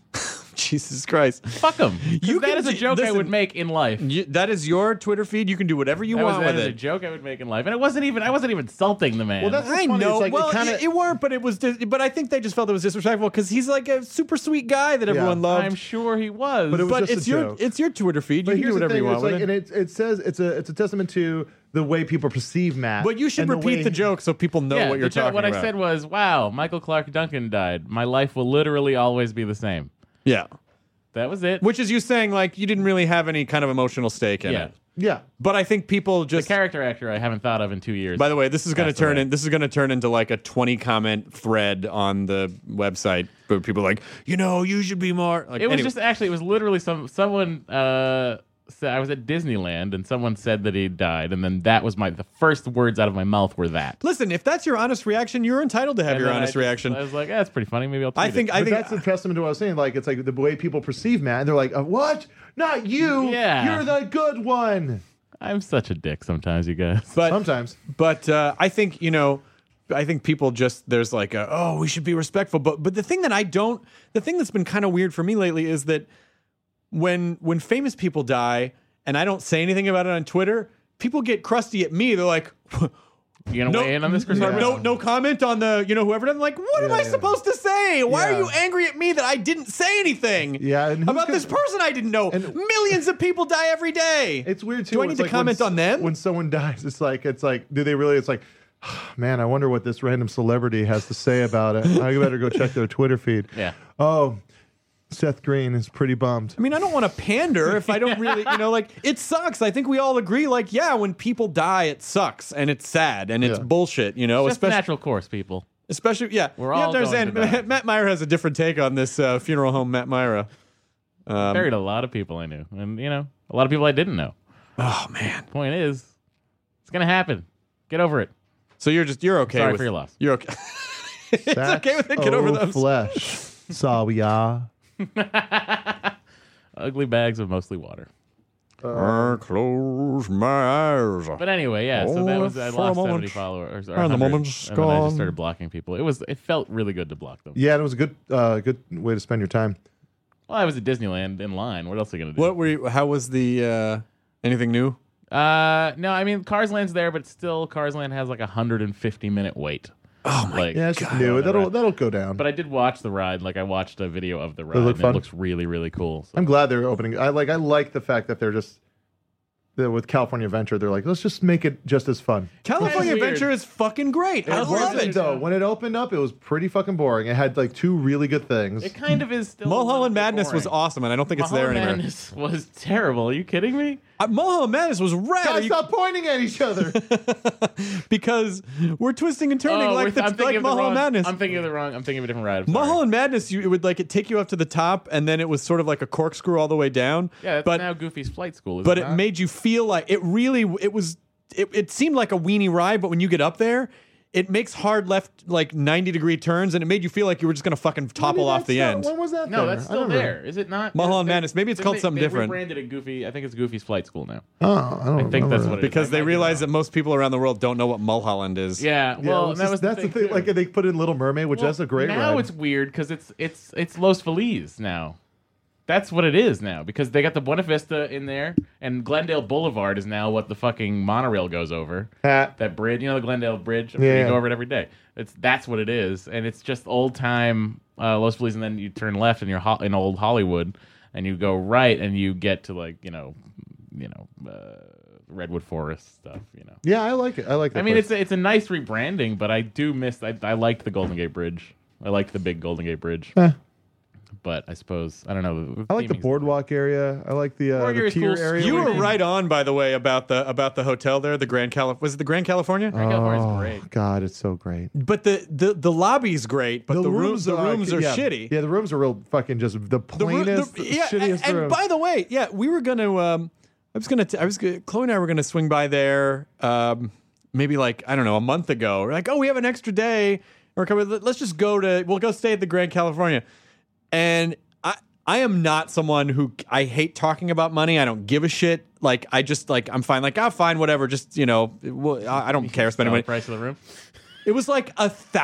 Jesus Christ.
Fuck them. That is a joke I
listen,
would make in life.
That is your Twitter feed. You can do whatever you want with
That is a
it.
joke I would make in life, and I wasn't even insulting the man.
Well, that's
I
funny.
know.
It's like
well,
it kinda,
it weren't, but it was. But I think they just felt it was disrespectful because he's like a super sweet guy that everyone loved.
I'm sure he was.
But it was just
it's
a
your
joke.
it's your Twitter feed. You
But
can do
here's the
whatever
thing,
you want
it's
with
like,
it.
and it says it's a testament to the way people perceive Matt.
But you should
and
repeat the joke so people know what you're talking
what
about.
I said was, "Wow, Michael Clark Duncan died. My life will literally always be the same."
Yeah.
That was it.
Which is you saying like you didn't really have any kind of emotional stake in it.
Yeah.
But I think people
The
just
character actor I haven't thought of in 2 years.
By the way, this is going to
Passed
turn
away.
in. This is going to turn into like a 20 comment thread on the website where people are like, you should be more. Like,
It was
anyway.
it was literally someone said I was at Disneyland and someone said that he died, and then that was the first words out of my mouth were that.
Listen, if that's your honest reaction, you're entitled to have
And
your
then
honest reaction.
I was like, that's pretty funny. Maybe I'll tweet
I think
But that's a testament to what I was saying. Like, it's like the way people perceive Matt. And they're like, what? Not you.
Yeah.
You're the good one.
I'm such a dick sometimes, you guys.
But
Sometimes.
But I think I think people just there's like we should be respectful. But the thing that's been kind of weird for me lately is that when famous people die and I don't say anything about it on Twitter, people get crusty at me. They're like,
You gonna weigh in on this, Chris?
no comment on the whoever. I'm like, what am I supposed to say? Why are
Yeah.
you angry at me that I didn't say anything?
Yeah, and who's
about
gonna-
this person I didn't know.
and-
Millions of people die every day.
It's weird too.
Do I
It's
need to
like
comment on them?
When someone dies, it's like, do they really? It's like, man, I wonder what this random celebrity has to say about it. I better go check their Twitter feed.
Yeah.
Oh, Seth Green is pretty bummed.
I mean, I don't want to pander if I don't really, it sucks. I think we all agree, when people die, it sucks and it's sad and it's
Yeah.
bullshit,
Just the
especially,
natural course, people.
We're
all
you have to
going
understand,
to die.
Matt Myra has a different take on this funeral home, Matt Myra.
Buried a lot of people I knew, and a lot of people I didn't know.
Oh, man.
Point is, it's gonna happen. Get over it.
So you're okay
Sorry
with
for your loss.
You're okay. It's okay with it. Get over those.
Flesh. Sorry,
Ugly bags of mostly water.
I close my eyes.
But anyway, yeah. So that was I
for a
lost
moment,
70 followers. Or
and the
100,
moment's
and then I
gone.
just started blocking people. It felt really good to block them.
Yeah, it was a good way to spend your time.
Well, I was at Disneyland in line. What else are you gonna do?
What were you, how was the anything new?
No, I mean Cars Land's there, but still Cars Land has like a 150-minute wait.
Oh my
Yeah, it's just new. That'll go down.
But I did watch the ride. Like I watched a video of the ride.
look
and
fun?
It looks really, really cool. So.
I'm glad they're opening. I like the fact that they're just with California Adventure. They're like, let's just make it just as fun.
California
Weird.
Adventure is fucking great. I
It
love
wasn't,
it.
though. When it opened up, it was pretty fucking boring. It had like two really good things.
It kind of is still.
Mulholland Madness
boring.
was awesome, and I don't think it's there
Mulholland
anymore.
Madness was terrible. Are you kidding me?
Mulholland Madness was rad.
Guys, stop pointing at each other.
Because we're twisting and turning like Mulholland Madness.
I'm thinking of the wrong. I'm thinking of a different ride. I'm sorry.
Mulholland Madness, it would take you up to the top, and then it was sort of like a corkscrew all the way down.
Yeah, that's
but
now Goofy's Flight School.
but it made you feel like it seemed like a weenie ride, but when you get up there, it makes hard left 90-degree turns, and it made you feel like you were just gonna fucking topple off the end.
When was that?
No,
there?
that's
I
still
don't remember.
there. Is it not?
Mulholland Madness. Maybe it's called something different.
They rebranded it Goofy. I think it's Goofy's Flight School now.
Oh, I don't
I think that's what it is.
Because
I
they
might be
realize that
wrong.
most people around the world don't know what Mulholland is.
Yeah,
Yeah,
well,
it's
that
just-
was
that's the thing.
too.
Like they put in Little Mermaid, which that's a great
now
ride.
it's weird because it's Los Feliz now. That's what it is now because they got the Buena Vista in there, and Glendale Boulevard is now what the fucking monorail goes over. That bridge, the Glendale Bridge. I'm sure
Yeah.
you go over it every day. That's what it is, and it's just old time Los Feliz, and then you turn left and you're in old Hollywood, and you go right and you get to redwood forest stuff.
Yeah, I like it. I like that.
I mean,
place.
it's a nice rebranding, but I do miss. I liked the Golden Gate Bridge. I liked the big Golden Gate Bridge. But I suppose I don't know.
I like the boardwalk area. I like the pier area.
You were right on, by the way, about the hotel there, the Grand Was it the Grand California?
Grand California's great.
God, it's so great.
But the lobby's great, but the rooms are shitty.
Yeah, the rooms are real fucking just the plainest, shittiest
and
rooms.
by the way, we were gonna. Chloe and I were gonna swing by there. Maybe like I don't know, a month ago. We're like, oh, we have an extra day. We're coming. Let's just we'll go stay at the Grand California. And I am not someone who I hate talking about money. I don't give a shit. Like I just like I'm fine. Like fine, whatever. Just I don't care spending money.
Price of the room.
It was like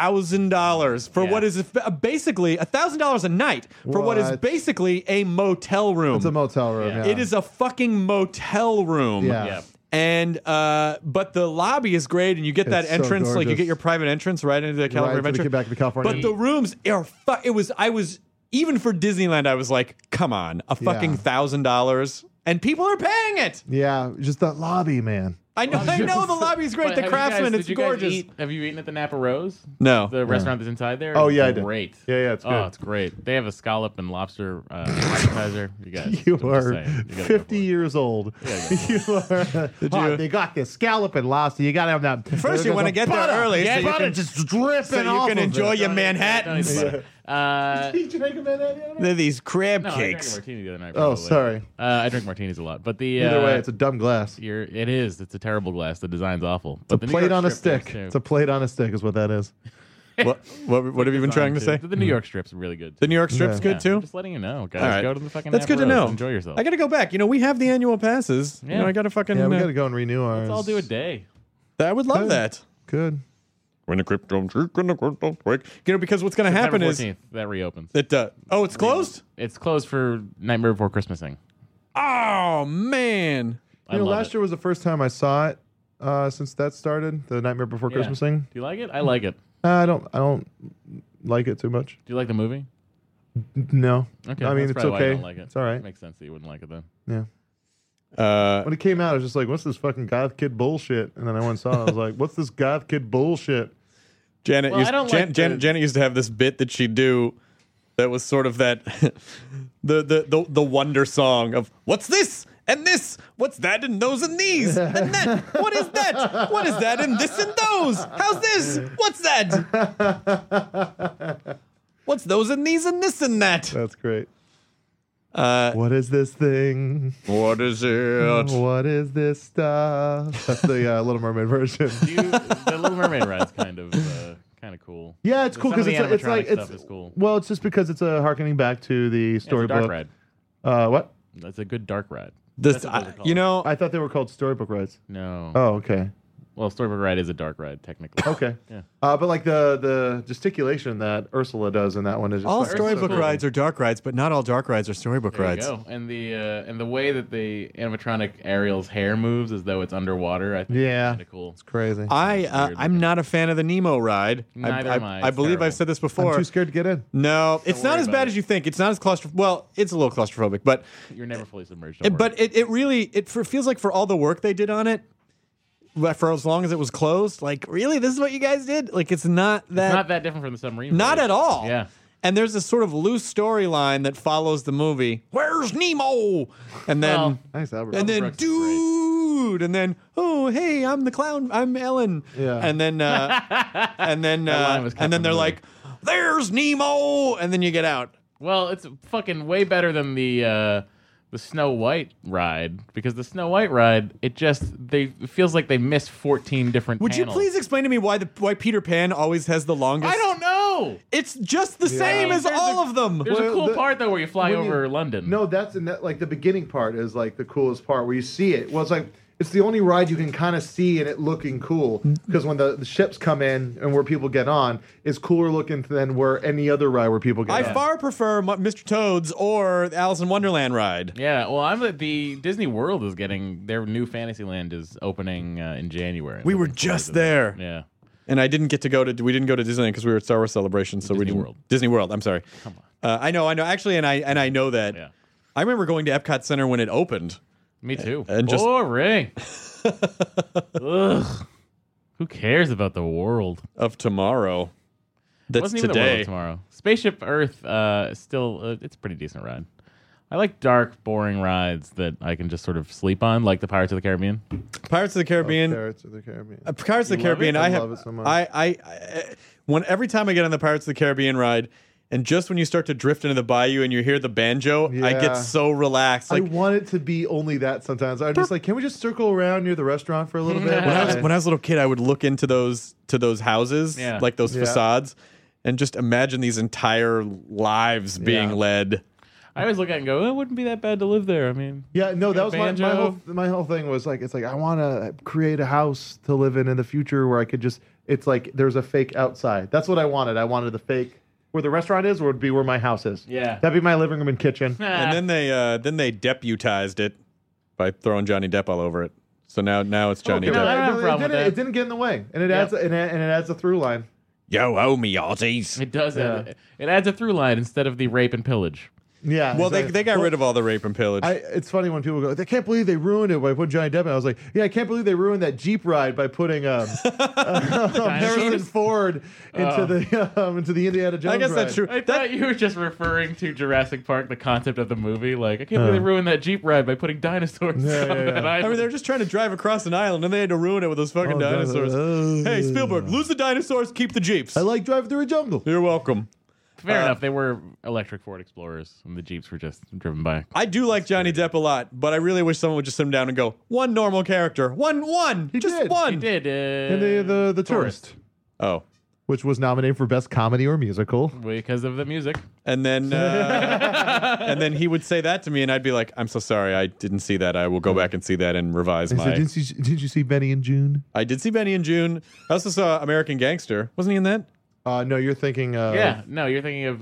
$1,000 for what is basically $1,000 a night for what is basically a motel room.
It's a motel room. Yeah.
It is a fucking motel room.
Yeah.
And but the lobby is great, and you get that
It's so
entrance, like you
gorgeous.
get your private entrance right into the California
Right, so we
Adventure.
get back to California.
But the rooms are I was even for Disneyland, I was like, come on, a fucking $1,000, and people are paying it.
Yeah, just that lobby, man.
I know the lobby's great. The Craftsman, it's gorgeous.
Have you eaten at the Napa Rose?
No.
The restaurant that's inside there?
Oh, yeah, I did.
Great.
Yeah, it's good.
Oh, it's great. They have a scallop and lobster appetizer. You guys.
You
I'm just
are
saying, you gotta go
50
for it.
years old.
You
You are. They got this scallop and lobster. You got to have that.
First, you want to get there early so you
butter
can,
just dripping
so you
off
can
of
enjoy
it.
your
Don't
Manhattans.
eat butter.
You drink a Manhattan?
They're these crab
No, I drank a
cakes.
martini the other night.
Oh,
probably.
sorry.
I drink martinis a lot, but the
Either way, it's a dumb glass.
it is. It's a terrible glass. The design's awful.
It's a
But the New
plate
York
on a
strip
stick.
is too.
It's a plate on a stick is what that is.
What have you been trying to say?
The New York strip's really good.
The New York strip's
Yeah.
good too.
I'm just letting you know, guys.
All right.
Go to the fucking.
That's good to
Napa Rose.
know.
Enjoy yourself.
I got to go back. We have the annual passes.
Yeah.
I got to fucking.
Yeah, we got to go and renew ours.
Let's all do a day.
I would love
Good.
that.
Good.
When the crypto wake. Because what's going to happen
September
is
14th, that reopens.
that. It's closed.
It's closed for Nightmare Before Christmasing.
Oh man.
I
You know,
love
last
it.
year was the first time I saw it since that started. The Nightmare Before
Yeah.
Christmas thing.
Do you like it? I like it.
I don't like it too much.
Do you like the movie?
No.
Okay,
I mean,
that's
it's
probably why I
okay.
don't like it.
It's all right.
Makes sense that you wouldn't like it then.
Yeah. When it came out, I was just like, "What's this fucking goth kid bullshit?" And then I went and saw it. I was like, "What's this goth kid bullshit?"
Janet
Well,
used
I don't like the-
Janet used to have this bit that she'd do that was sort of that the wonder song of what's this and this, what's that and those and these and that, what is that, what is that and this and those, how's this, what's that, what's those and these and this and that,
That's great. What is this thing?
what is it?
What is this stuff? That's the Little Mermaid version.
The Little Mermaid ride's kind of cool.
Yeah, it's cool
Some of
because
the
it's like
animatronic stuff is cool.
Well, it's just because it's harkening back to the
It's a
storybook.
dark ride.
What?
That's a good dark ride.
This,
That's what those are called.
I thought they were called storybook rides.
No.
Oh, okay.
Well, Storybook Ride is a dark ride, technically.
Okay.
Yeah.
But like the gesticulation that Ursula does in that one is just
all
like,
storybook
cool.
rides are dark rides, but not all dark rides are storybook
There
rides.
you go. And the way that the animatronic Ariel's hair moves as though it's underwater, I think
Yeah.
is kind of cool.
It's crazy.
I'm not a fan of the Nemo ride.
Neither am I.
I
It's
believe
terrible.
I've said this
I'm
before.
too scared to get in.
No, it's not
worry
as
about
bad
it.
as you think. It's not as claustrophobic. Well, it's a little claustrophobic, but
You're never fully submerged. Don't worry.
but it really feels like for all the work they did on it, for as long as it was closed, like really, this is what you guys did. Like it's not that
it's not that different from the submarine.
not
ride.
at all.
Yeah.
And there's this sort of loose storyline that follows the movie. Where's Nemo? And then
Well,
Thanks, Albert.
and then
Brooks is great.
dude, and then oh hey, I'm the clown, I'm Ellen.
Yeah.
And then and then
line was cut
and then
from
they're
the
like, there's Nemo, and then you get out.
Well, it's fucking way better than the Snow White ride, because the Snow White ride, it feels like they missed 14 different
Would
panels.
you please explain to me why Peter Pan always has the longest?
I don't know.
It's just the same as
There's
all
a-
of them.
There's a
Well,
cool
the-
part though where you fly
when you-
over London.
No, that's in that like the beginning part is like the coolest part where you see it. Well, it's like it's the only ride you can kind of see and it looking cool because when the ships come in and where people get on, it's cooler looking than where any other ride where people get
I
on.
far prefer Mr. Toad's or the Alice in Wonderland ride.
Yeah, well, the Disney World is getting their new Fantasyland is opening in January.
We were
Looking forward
just
to that.
there.
Yeah.
And I didn't get to we didn't go to Disneyland because we were at Star Wars Celebration, so we
Disney
didn't.
World.
Disney World. I'm sorry. Come on. I know. Actually, and I know that.
Yeah.
I remember going to Epcot Center when it opened.
Me too.
And just-
boring. Ugh. Who cares about the world?
Of tomorrow.
It
That's
wasn't even the world
today.
of tomorrow. Spaceship Earth, still, it's a pretty decent ride. I like dark, boring rides that I can just sort of sleep on, like the Pirates of the Caribbean.
Pirates of the Caribbean.
Pirates of the Caribbean.
Pirates of the Caribbean.
I
I have.
love it so much.
Every time I get on the Pirates of the Caribbean ride, and just when you start to drift into the bayou and you hear the banjo, I
Yeah.
get so relaxed.
I
Like
want it to be only that sometimes. I'm just like, can we just circle around near the restaurant for a little bit?
when I was a little kid, I would look into those houses,
Yeah.
like those
Yeah.
facades, and just imagine these entire lives being
Yeah.
led.
I always look at it and go, it wouldn't be that bad to live there. I mean,
Yeah, no, that was
banjo.
my whole thing was like, it's like I want to create a house to live in the future where I could just, it's like there's a fake outside. That's what I wanted. I wanted the fake where the restaurant is would be where my house is.
Yeah.
That'd be my living room and kitchen.
And then they deputized it by throwing Johnny Depp all over it. So now it's Johnny
Okay,
Depp.
I don't have a
it
problem with
didn't-
that.
It didn't get in the way, and it adds and it adds a through line.
Yo ho me Aussies.
It does.
Yeah.
It adds a through line instead of the rape and pillage.
Yeah.
Well,
exactly.
they got rid of all the rape and pillage.
It's funny when people go, they can't believe they ruined it by putting Johnny Depp in. I was like, yeah, I can't believe they ruined that Jeep ride by putting Harrison Ford into the Indiana Jones
I guess that's
ride.
true.
I thought you were just referring to Jurassic Park, the concept of the movie. Like, I can't believe they ruined that Jeep ride by putting dinosaurs
Yeah,
on
yeah,
that
yeah.
I
island.
mean, they're just trying to drive across an island, and they had to ruin it with those fucking dinosaurs. Hey, Spielberg, lose the dinosaurs, keep the Jeeps.
I like driving through a jungle.
You're welcome.
Fair enough. They were electric Ford Explorers, and the Jeeps were just driven by.
I do like Johnny Depp a lot, but I really wish someone would just sit him down and go, one normal character. One. Just
did.
one.
He did.
And the tourist,
Oh.
which was nominated for best comedy or musical.
Because of the music.
And then and then he would say that to me, and I'd be like, I'm so sorry, I didn't see that. I will go back and see that and revise
I said,
my...
did you see Benny and June?
I did see Benny and June. I also saw American Gangster. Wasn't he in that?
No, you're thinking
Yeah. No, you're thinking of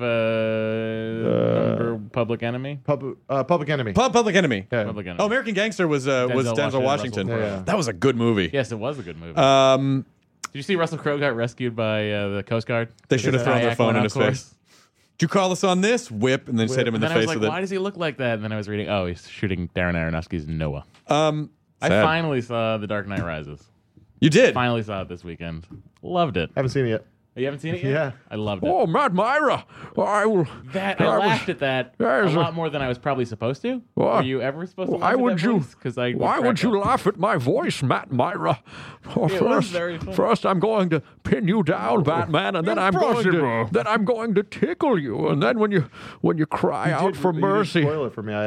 Public Enemy.
Public Enemy.
Public Enemy.
Yeah.
Public Enemy.
Oh, American Gangster was Denzel Washington.
Russell Crowe. Yeah.
That was a good movie.
Yes, it was a good movie.
Um,
Did you see Russell Crowe got rescued by the Coast Guard?
They should have thrown their
Kayak
phone
went
in
off
his
course.
face. Did you call us on this? Whip, and then just hit him in
And
the
then I was
face
like,
with it.
why does he look like that? And then I was reading, oh, he's shooting Darren Aronofsky's Noah.
Sad.
I finally saw The Dark Knight Rises.
You did?
Finally saw it this weekend. Loved it.
Haven't seen it yet.
You haven't seen it yet?
Yeah.
I loved it.
Oh, Matt Myra, I will.
I laughed at that a lot more than I was probably supposed to.
What?
Were you ever supposed to
Why
laugh
would
at that
you?
voice? 'Cause I
Why would you
laugh?
laugh at my voice, Matt Myra? Oh,
It was very funny.
first I'm going to pin you down, Batman, and then I'm going to tickle you, and then when you cry out for
You
mercy.
didn't spoil it for me.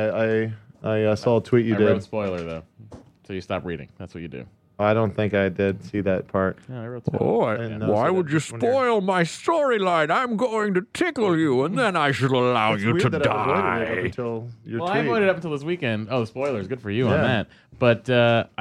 I saw a tweet you
I
did.
wrote spoiler, though. So you stop reading. That's what you do.
I don't think I did see that part.
Yeah, I wrote spoiler.
Oh,
And,
why
so
would
that-
you
when you're-
spoil my storyline? I'm going to tickle you, and then I shall allow
It's
you
weird
to
that I avoided it up
die.
until your
Well,
tweet.
I avoided up until this weekend. Oh, spoilers. Good for you on
Yeah.
that. But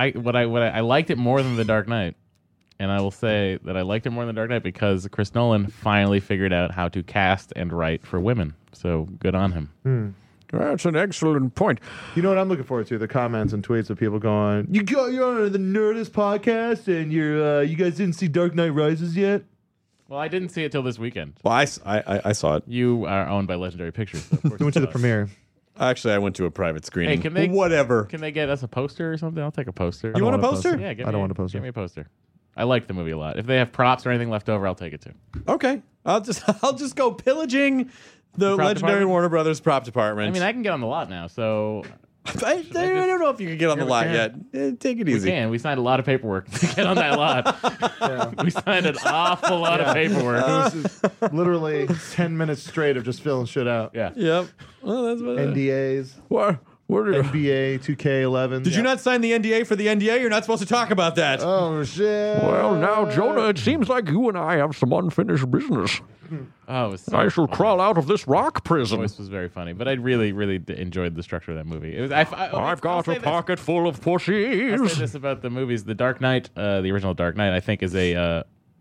I liked it more than The Dark Knight. And I will say that I liked it more than The Dark Knight because Chris Nolan finally figured out how to cast and write for women. So good on him.
That's an excellent point.
You know what I'm looking forward to? The comments and tweets of people going, "You're on the Nerdist podcast, and you guys didn't see Dark Knight Rises yet."
Well, I didn't see it till this weekend.
Well, I saw it.
You are owned by Legendary Pictures. So of course
We went to
you
the
saw it.
premiere.
Actually, I went to a private screening.
Hey, can they
Whatever.
Can they get us a poster or something? I'll take a poster.
You want a
want a
poster?
poster.
Yeah,
I don't want a poster.
Give me a poster. I like the movie a lot. If they have props or anything left over, I'll take it too.
Okay. I'll just go pillaging the
prop
legendary
department?
Warner Brothers prop department.
I mean, I can get on the lot now, so
I don't know if you can get on the
Yeah, we
lot
can.
yet. Take it
we
easy.
can. We signed a lot of paperwork to get on that lot. We signed an awful lot of paperwork.
This is literally 10 minutes straight of just filling shit out.
Yeah.
Yep. Well, that's what
NDAs,
What are you?
NBA 2K11.
Did you not sign the NDA for the NDA? You're not supposed to talk about that.
Oh shit!
Well, now, Jonah, it seems like you and I have some unfinished business.
Oh, it was so
I shall
funny.
crawl out of this rock
The
prison.
voice was very funny, but I really enjoyed the structure of that movie. It was. I've
I've got a pocket full of
I'll say
pussies.
this about the movies: The Dark Knight, the original Dark Knight, I think is a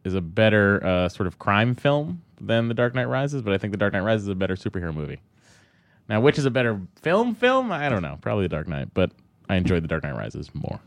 better sort of crime film than The Dark Knight Rises. But I think The Dark Knight Rises is a better superhero movie. Now, which is a better film? I don't know. Probably The Dark Knight, but I enjoyed The Dark Knight Rises more.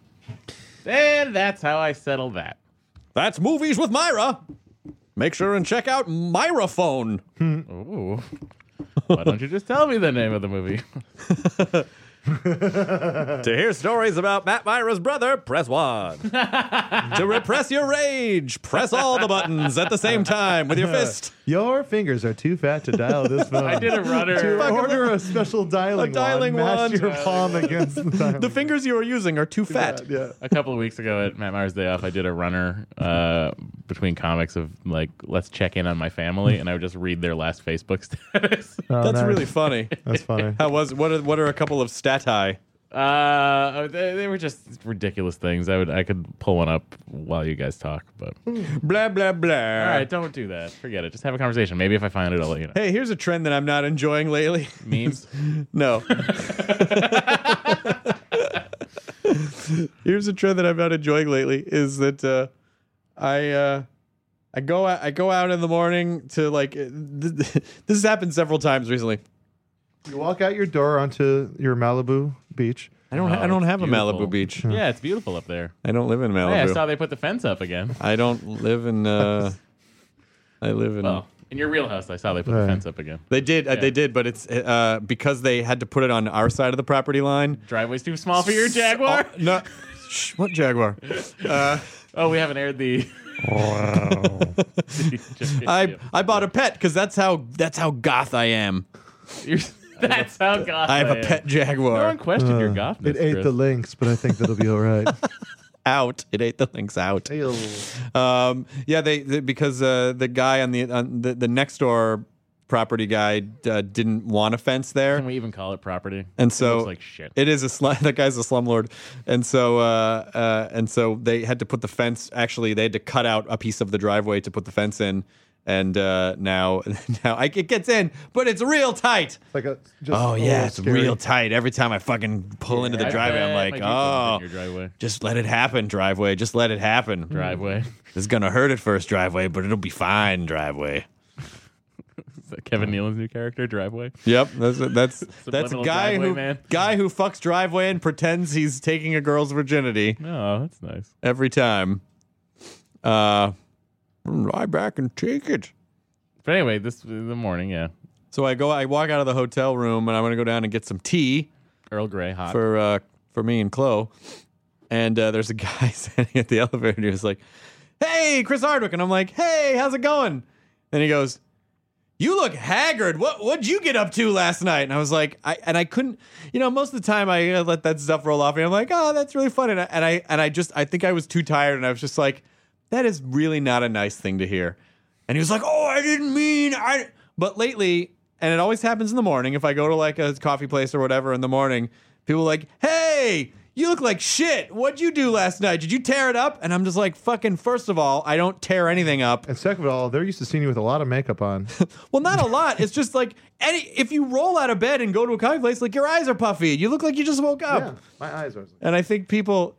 And that's how I settled that.
That's Movies with Myra. Make sure and check out Myra Phone.
Ooh. Why don't you just tell me the name of the movie?
To hear stories about Matt Myra's brother, press 1. To repress your rage, press all the buttons at the same time with your fist.
Your fingers are too fat to dial this phone.
I did a runner.
To order a special dialing
dialing
wand. Mash
wand.
your palm against the dialing
The fingers you are using are too fat.
Yeah.
A couple of weeks ago at Matt Myers' Day Off, I did a runner between comics of like, let's check in on my family, and I would just read their last Facebook status.
Oh,
That's
nice.
really funny.
That's funny.
What are a couple of stati?
They were just ridiculous things. I could pull one up while you guys talk, but
Blah, blah, blah.
all right, don't do that. Forget it. Just have a conversation. Maybe if I find it, I'll let you know.
Hey, here's a trend that I'm not enjoying lately.
Memes.
No. Here's a trend that I'm not enjoying lately is that I go out in the morning to like this has happened several times recently.
You walk out your door onto your Malibu beach.
I don't have a
beautiful.
Malibu beach.
Yeah, it's beautiful up there.
I don't live in Malibu.
Hey, I saw they put the fence up again.
I don't live in I live in
Well, in your real house, I saw they put the fence up again.
They did, but it's because they had to put it on our side of the property line.
Driveway's too small for your Jaguar?
No. Shh, what Jaguar?
Oh, we haven't aired the...
I bought a pet because that's how goth I am.
That's how goth
I have a
am.
pet
No
Jaguar.
one questioned your gothness,
It ate
Chris.
the lynx, but I think that'll be all right.
Out. It ate the lynx out.
Ew.
Yeah, they because the guy on the next door property guy didn't want a fence there.
Can we even call it property?
And
It
so
looks like shit.
It is a that guy's a slumlord, and so they had to put the fence. Actually, they had to cut out a piece of the driveway to put the fence in, and now it gets in, but it's real tight.
It's like
It's
scary.
real tight. Every time I fucking pull into the
I
driveway, I'm
bet
like,
my Jeep goes in your
oh,
driveway.
just let it happen, driveway. Just let it happen.
Driveway.
It's gonna hurt at first, driveway, but it'll be fine, driveway.
Is that Kevin Nealon's new character, Driveway?
Yep, that's a
Subliminal
guy
driveway
who
man.
fucks driveway and pretends he's taking a girl's virginity
Oh, that's nice.
every time. Lie back and take it.
But anyway, this in the morning, yeah.
So I walk out of the hotel room and I'm gonna go down and get some tea
Earl Grey, hot.
for me and Chloe. And there's a guy standing at the elevator and he was like, "Hey, Chris Hardwick," and I'm like, "Hey, how's it going?" And he goes, "You look haggard. What'd you get up to last night?" And I was like, I couldn't, most of the time I let that stuff roll off, and I'm like, "Oh, that's really fun." And I think I was too tired, and I was just like, "That is really not a nice thing to hear." And he was like, "Oh, I didn't mean I." But lately, and it always happens in the morning, if I go to like a coffee place or whatever in the morning, people are like, "Hey, you look like shit. What'd you do last night? Did you tear it up?" And I'm just like, fucking, first of all, I don't tear anything up.
And second of all, they're used to seeing you with a lot of makeup on.
Well, not a lot. It's just like if you roll out of bed and go to a coffee place, like your eyes are puffy. You look like you just woke up.
Yeah, my eyes are.
And I think people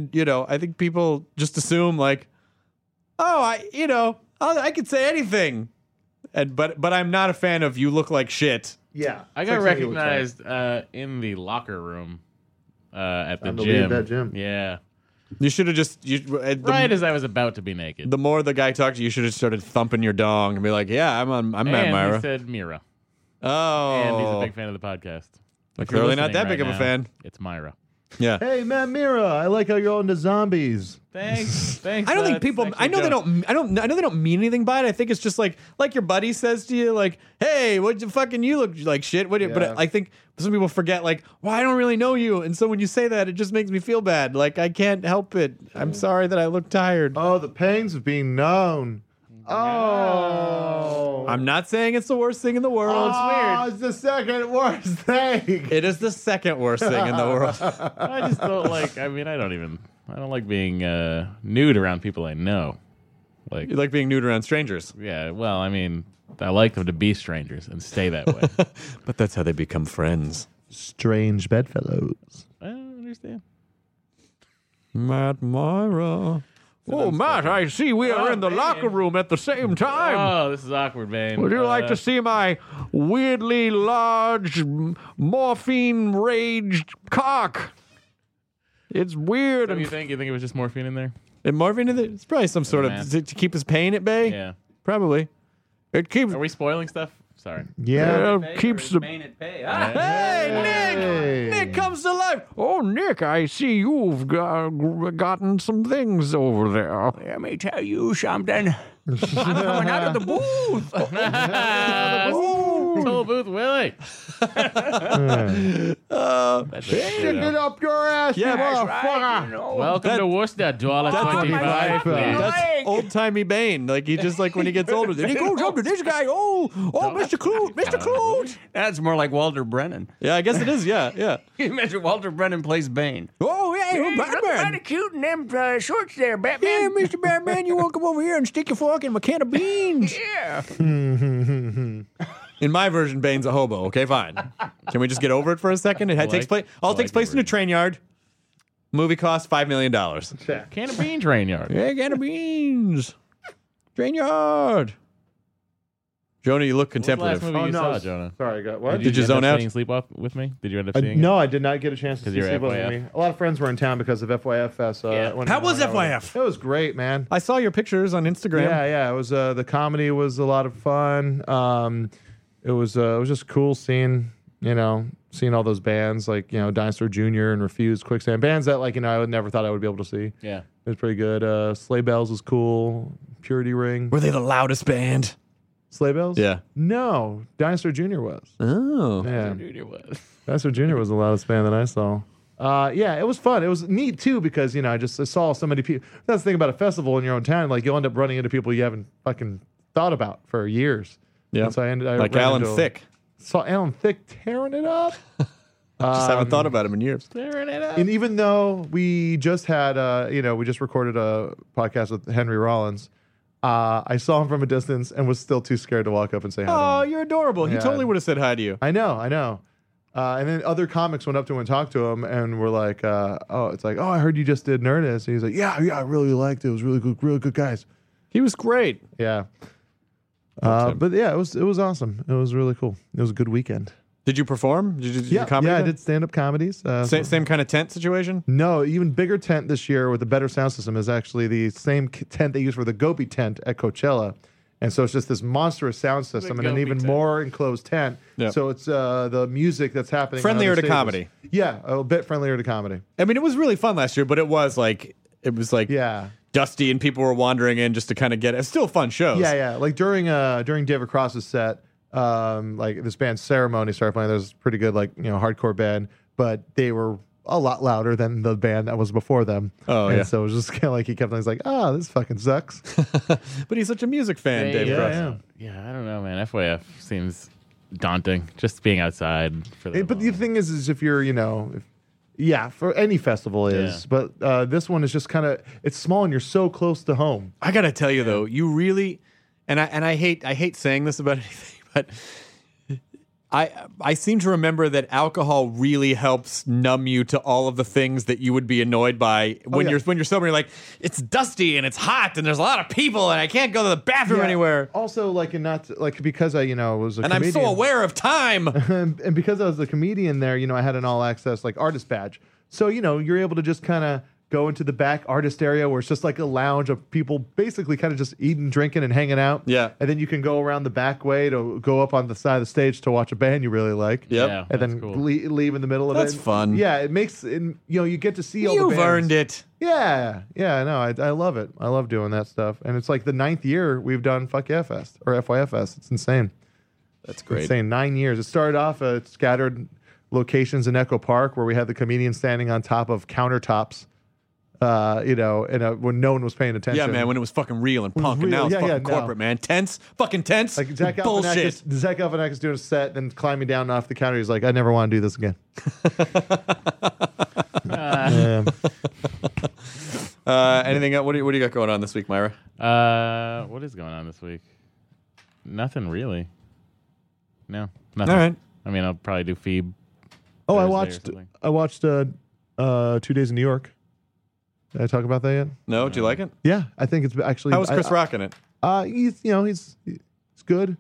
just assume like, oh, I could say anything. But I'm not a fan of you look like shit.
Yeah,
I got recognized in the locker room at the
Time to
gym.
leave that gym.
Yeah.
You should have just
Right as I was about to be naked.
The more the guy talked to you, should have started thumping your dong and be like, "Yeah, I'm Matt
and
Myra."
he said Mira.
Oh,
And he's a big fan of the podcast. If you're
clearly not
listening
that
right
big of a
now,
fan.
It's Myra.
Yeah.
Hey, Matt Mira, I like how you're all into zombies.
Thanks.
I don't think people. I know they don't. I know they don't mean anything by it. I think it's just like your buddy says to you, like, "Hey, what the fucking you look like shit." What? But I think some people forget, like, "Well, I don't really know you," and so when you say that, it just makes me feel bad. Like I can't help it. I'm sorry that I look tired.
Oh, the pangs of being known. Oh.
I'm not saying it's the worst thing in the world.
Oh, it's the second worst thing.
It is the second worst thing in the world.
I just don't like. I mean, I don't like being nude around people I know. Like,
You like being nude around strangers.
yeah. Well, I mean, I like them to be strangers and stay that way.
But that's how they become friends.
Strange bedfellows.
I don't understand.
Matt Myra. Oh, Matt, I see we are in the locker room at the same time.
Oh, this is awkward, man.
Would you like to see my weirdly large, morphine-raged cock? It's weird.
What do you think? You think it was just morphine in there?
And morphine, it's probably some sort of
Man.
to keep his pain at bay.
Yeah.
Probably. It keeps.
Are we spoiling stuff? Sorry.
Yeah.
Keeps the
Main at pay.
Hey, Nick comes to life. Oh, Nick, I see you've gotten some things over there.
Let me tell you something. I'm coming out of the booth.
Toll Booth Willie.
Stick it up your ass,
Yeah,
you
that's
motherfucker.
Welcome to Worcester, $1.25.
That's old-timey Bane. Like, he just, like, when he gets older, then he goes up to this guy. Oh, Mr. Clute.
That's more like Walter Brennan.
Yeah, I guess it is, yeah.
You imagine Walter Brennan plays Bane.
Oh, yeah, Batman.
Cute in them shorts there, Batman.
Yeah, Mr. Batman, you want to come over here and stick your fork in my can of beans?
Yeah.
In my version, Bane's a hobo. Okay, fine. Can we just get over it for a second? It takes place. All takes place in a train yard. Movie cost $5 million.
Can of bean train yard.
Yeah, can of beans. Train yard. Jonah, you look contemplative.
What was the last movie you saw, Jonah?
Sorry, I got what?
Did you zone out?
Sleep off with me? Did you end up seeing it?
No, I did not get a chance to see
you're
Sleep With
FYF.
Me. A lot of friends were in town because of FYF Fest.
How was FYF?
It was great, man.
I saw your pictures on Instagram.
Yeah. It was the comedy was a lot of fun. It was just cool seeing all those bands like Dinosaur Jr. and Refused, Quicksand, bands that I would never thought I would be able to see.
Yeah.
It was pretty good. Sleigh Bells was cool. Purity Ring.
Were they the loudest band?
Sleigh Bells?
Yeah.
No, Dinosaur Jr. was.
Oh.
Yeah.
Dinosaur
Jr. was the loudest band that I saw. Yeah, it was fun. It was neat too because I saw so many people. That's the thing about a festival in your own town. Like you'll end up running into people you haven't fucking thought about for years.
Yeah.
And so I
like Alan Thicke.
Saw Alan Thicke tearing it up.
Just haven't thought about him in years.
Tearing it up.
And even though we just had, we just recorded a podcast with Henry Rollins, I saw him from a distance and was still too scared to walk up and say hi to
Oh,
him.
you're adorable. He
Yeah.
totally would have said hi to you.
I know. And then other comics went up to him and talked to him and were like, I heard you just did Nerdist. And he's like, yeah, I really liked it. It was really good guys.
He was great.
Yeah. But yeah, it was awesome. It was really cool. It was a good weekend.
Did you perform? Did you do comedy?
Yeah, I
then?
did stand-up comedies.
Same kind of tent situation?
No, even bigger tent this year with a better sound system is actually the same tent they use for the Gopi tent at Coachella. And so it's just this monstrous sound system and an even more enclosed tent.
Yep.
So it's the music that's happening.
Friendlier
on
to
other
comedy.
stages. Yeah, a bit friendlier to comedy.
I mean, it was really fun last year, but it was like
Yeah.
dusty and people were wandering in just to kind of get it. It's still fun shows.
Yeah. Like during David Cross's set, like this band Ceremony started playing. There's a pretty good hardcore band, but they were a lot louder than the band that was before them.
Oh,
and
yeah.
so it was just kind of like he kept on. He's like, this fucking sucks.
But he's such a music fan, Dave Cross.
Yeah, I don't know, man. FYF seems daunting. Just being outside for that.
But the thing is if you're, for any festival is, but this one is just kind of, it's small and you're so close to home.
I gotta tell you though, you really, and I hate saying this about anything, but I seem to remember that alcohol really helps numb you to all of the things that you would be annoyed by when you're sober. You're like, it's dusty and it's hot and there's a lot of people and I can't go to the bathroom anywhere.
Also, because I was a
and
comedian,
I'm so aware of time.
and because I was a comedian there, I had an all access artist badge. So you're able to just kind of go into the back artist area where it's just like a lounge of people basically kind of just eating, drinking, and hanging out.
Yeah.
And then you can go around the back way to go up on the side of the stage to watch a band you really like.
Yep.
Yeah,
And then
cool.
leave in the middle of it.
That's fun.
Yeah, it makes you get to see all the
You've
bands.
earned it.
Yeah, no, I love it. I love doing that stuff, and it's like the 9th year we've done Fuck Yeah Fest or FYF Fest. It's insane.
That's great.
Insane. 9 years. It started off at scattered locations in Echo Park where we had the comedians standing on top of countertops. When no one was paying attention.
Yeah, man, when it was fucking real and punk, and
real.
now it's
Yeah,
fucking
yeah, no.
corporate, man. Tense, fucking tense.
Like Zach
bullshit.
Galifianakis doing a set, then climbing down off the counter. He's like, I never want to do this again.
Anything else? What do you got going on this week, Myra?
What is going on this week? Nothing really. No, nothing.
All right.
I mean, I'll probably do Phoebe.
Oh,
Thursday or
I watched 2 Days in New York. Did I talk about that yet?
No, do you like it?
Yeah, I think it's actually.
How was Chris Rock in it?
He's good.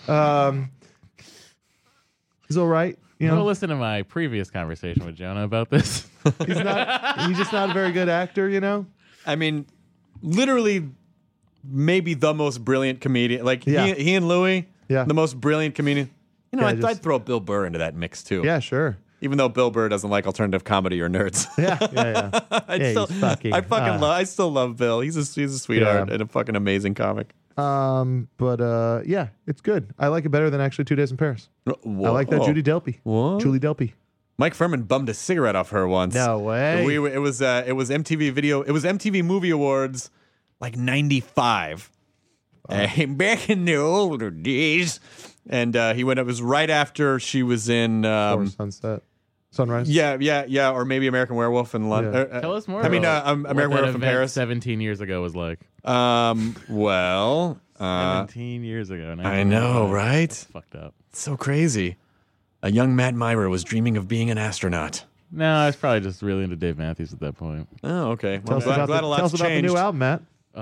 He's all right.
Go listen to my previous conversation with Jonah about this.
He's just not a very good actor.
I mean, literally, maybe the most brilliant comedian. Like
Yeah.
he and Louis.
Yeah.
The most brilliant comedian. You know,
Yeah,
I'd throw Bill Burr into that mix too.
Yeah, sure.
Even though Bill Burr doesn't like alternative comedy or nerds.
Yeah.
I still love Bill. He's a sweetheart and a fucking amazing comic.
But yeah, it's good. I like it better than actually 2 Days in Paris.
Whoa.
I like that Julie Delpy.
What?
Julie Delpy.
Mike Furman bummed a cigarette off her once.
No way.
It was MTV Video. It was MTV Movie Awards, like 95. Back in the older days, and he went. It was right after she was in
Sunrise.
Yeah, or maybe American Werewolf in London.
Yeah.
Tell us more.
American
what
Werewolf in Paris
17 years ago was like.
17
years ago.
I know, right?
That's fucked up.
It's so crazy. A young Matt Myra was dreaming of being an astronaut.
No, I was probably just really into Dave Matthews at that point.
Oh, okay.
Tell us about the new album, Matt.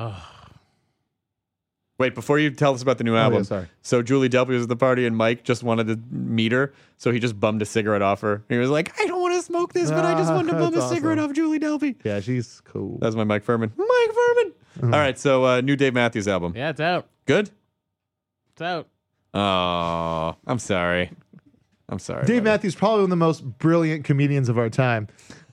Wait, before you tell us about the new album.
Yeah, sorry.
So Julie Delpy was at the party and Mike just wanted to meet her. So he just bummed a cigarette off her. He was like, I don't want to smoke this, but I just wanted to bum a cigarette off Julie Delpy.
Yeah, she's cool.
That's my Mike Furman. Mike Furman! All right, so new Dave Matthews album.
Yeah, it's out.
Good?
It's out.
Oh, I'm sorry.
Dave Matthews, probably one of the most brilliant comedians of our time.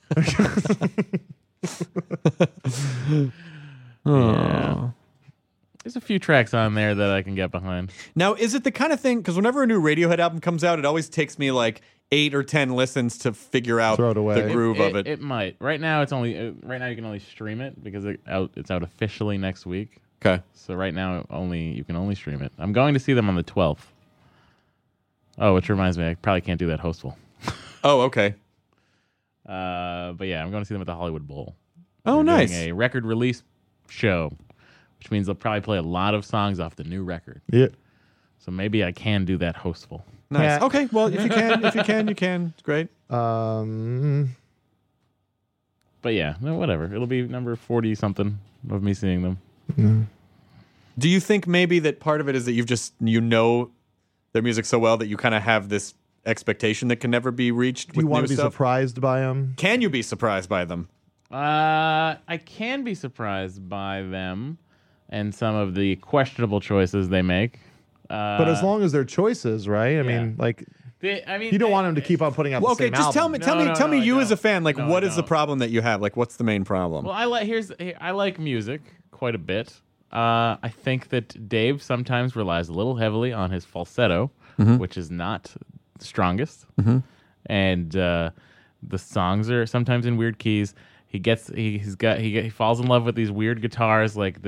Yeah. There's a few tracks on there that I can get behind.
Now, is it the kind of thing, because whenever a new Radiohead album comes out, it always takes me like 8 or 10 listens to figure out
Throw it away.
the groove of it.
It might. Right now, it's only right now you can only stream it because it's out officially next week.
Okay.
So right now, you can only stream it. I'm going to see them on the 12th. Oh, which reminds me, I probably can't do that hostful.
Oh, okay.
But yeah, I'm going to see them at the Hollywood Bowl.
Oh,
They're
nice.
doing a record release show, which means they'll probably play a lot of songs off the new record.
Yeah.
So maybe I can do that hostful.
Nice.
Yeah.
Okay, well, if you can, you can. It's great.
But yeah, no, whatever. It'll be number 40-something of me seeing them.
Mm.
Do you think maybe that part of it is that you know their music so well that you kind of have this expectation that can never be reached?
Do you want to be
stuff?
surprised by them?
Can you be surprised by them?
I can be surprised by them and some of the questionable choices they make.
But as long as they're choices, right? I mean, like, you don't want them to keep on putting out the same
just
album.
tell me you as a fan, like, what is the problem that you have? Like, what's the main problem?
Well, I like music quite a bit. I think that Dave sometimes relies a little heavily on his falsetto, which is not the strongest, and the songs are sometimes in weird keys. He falls in love with these weird guitars, like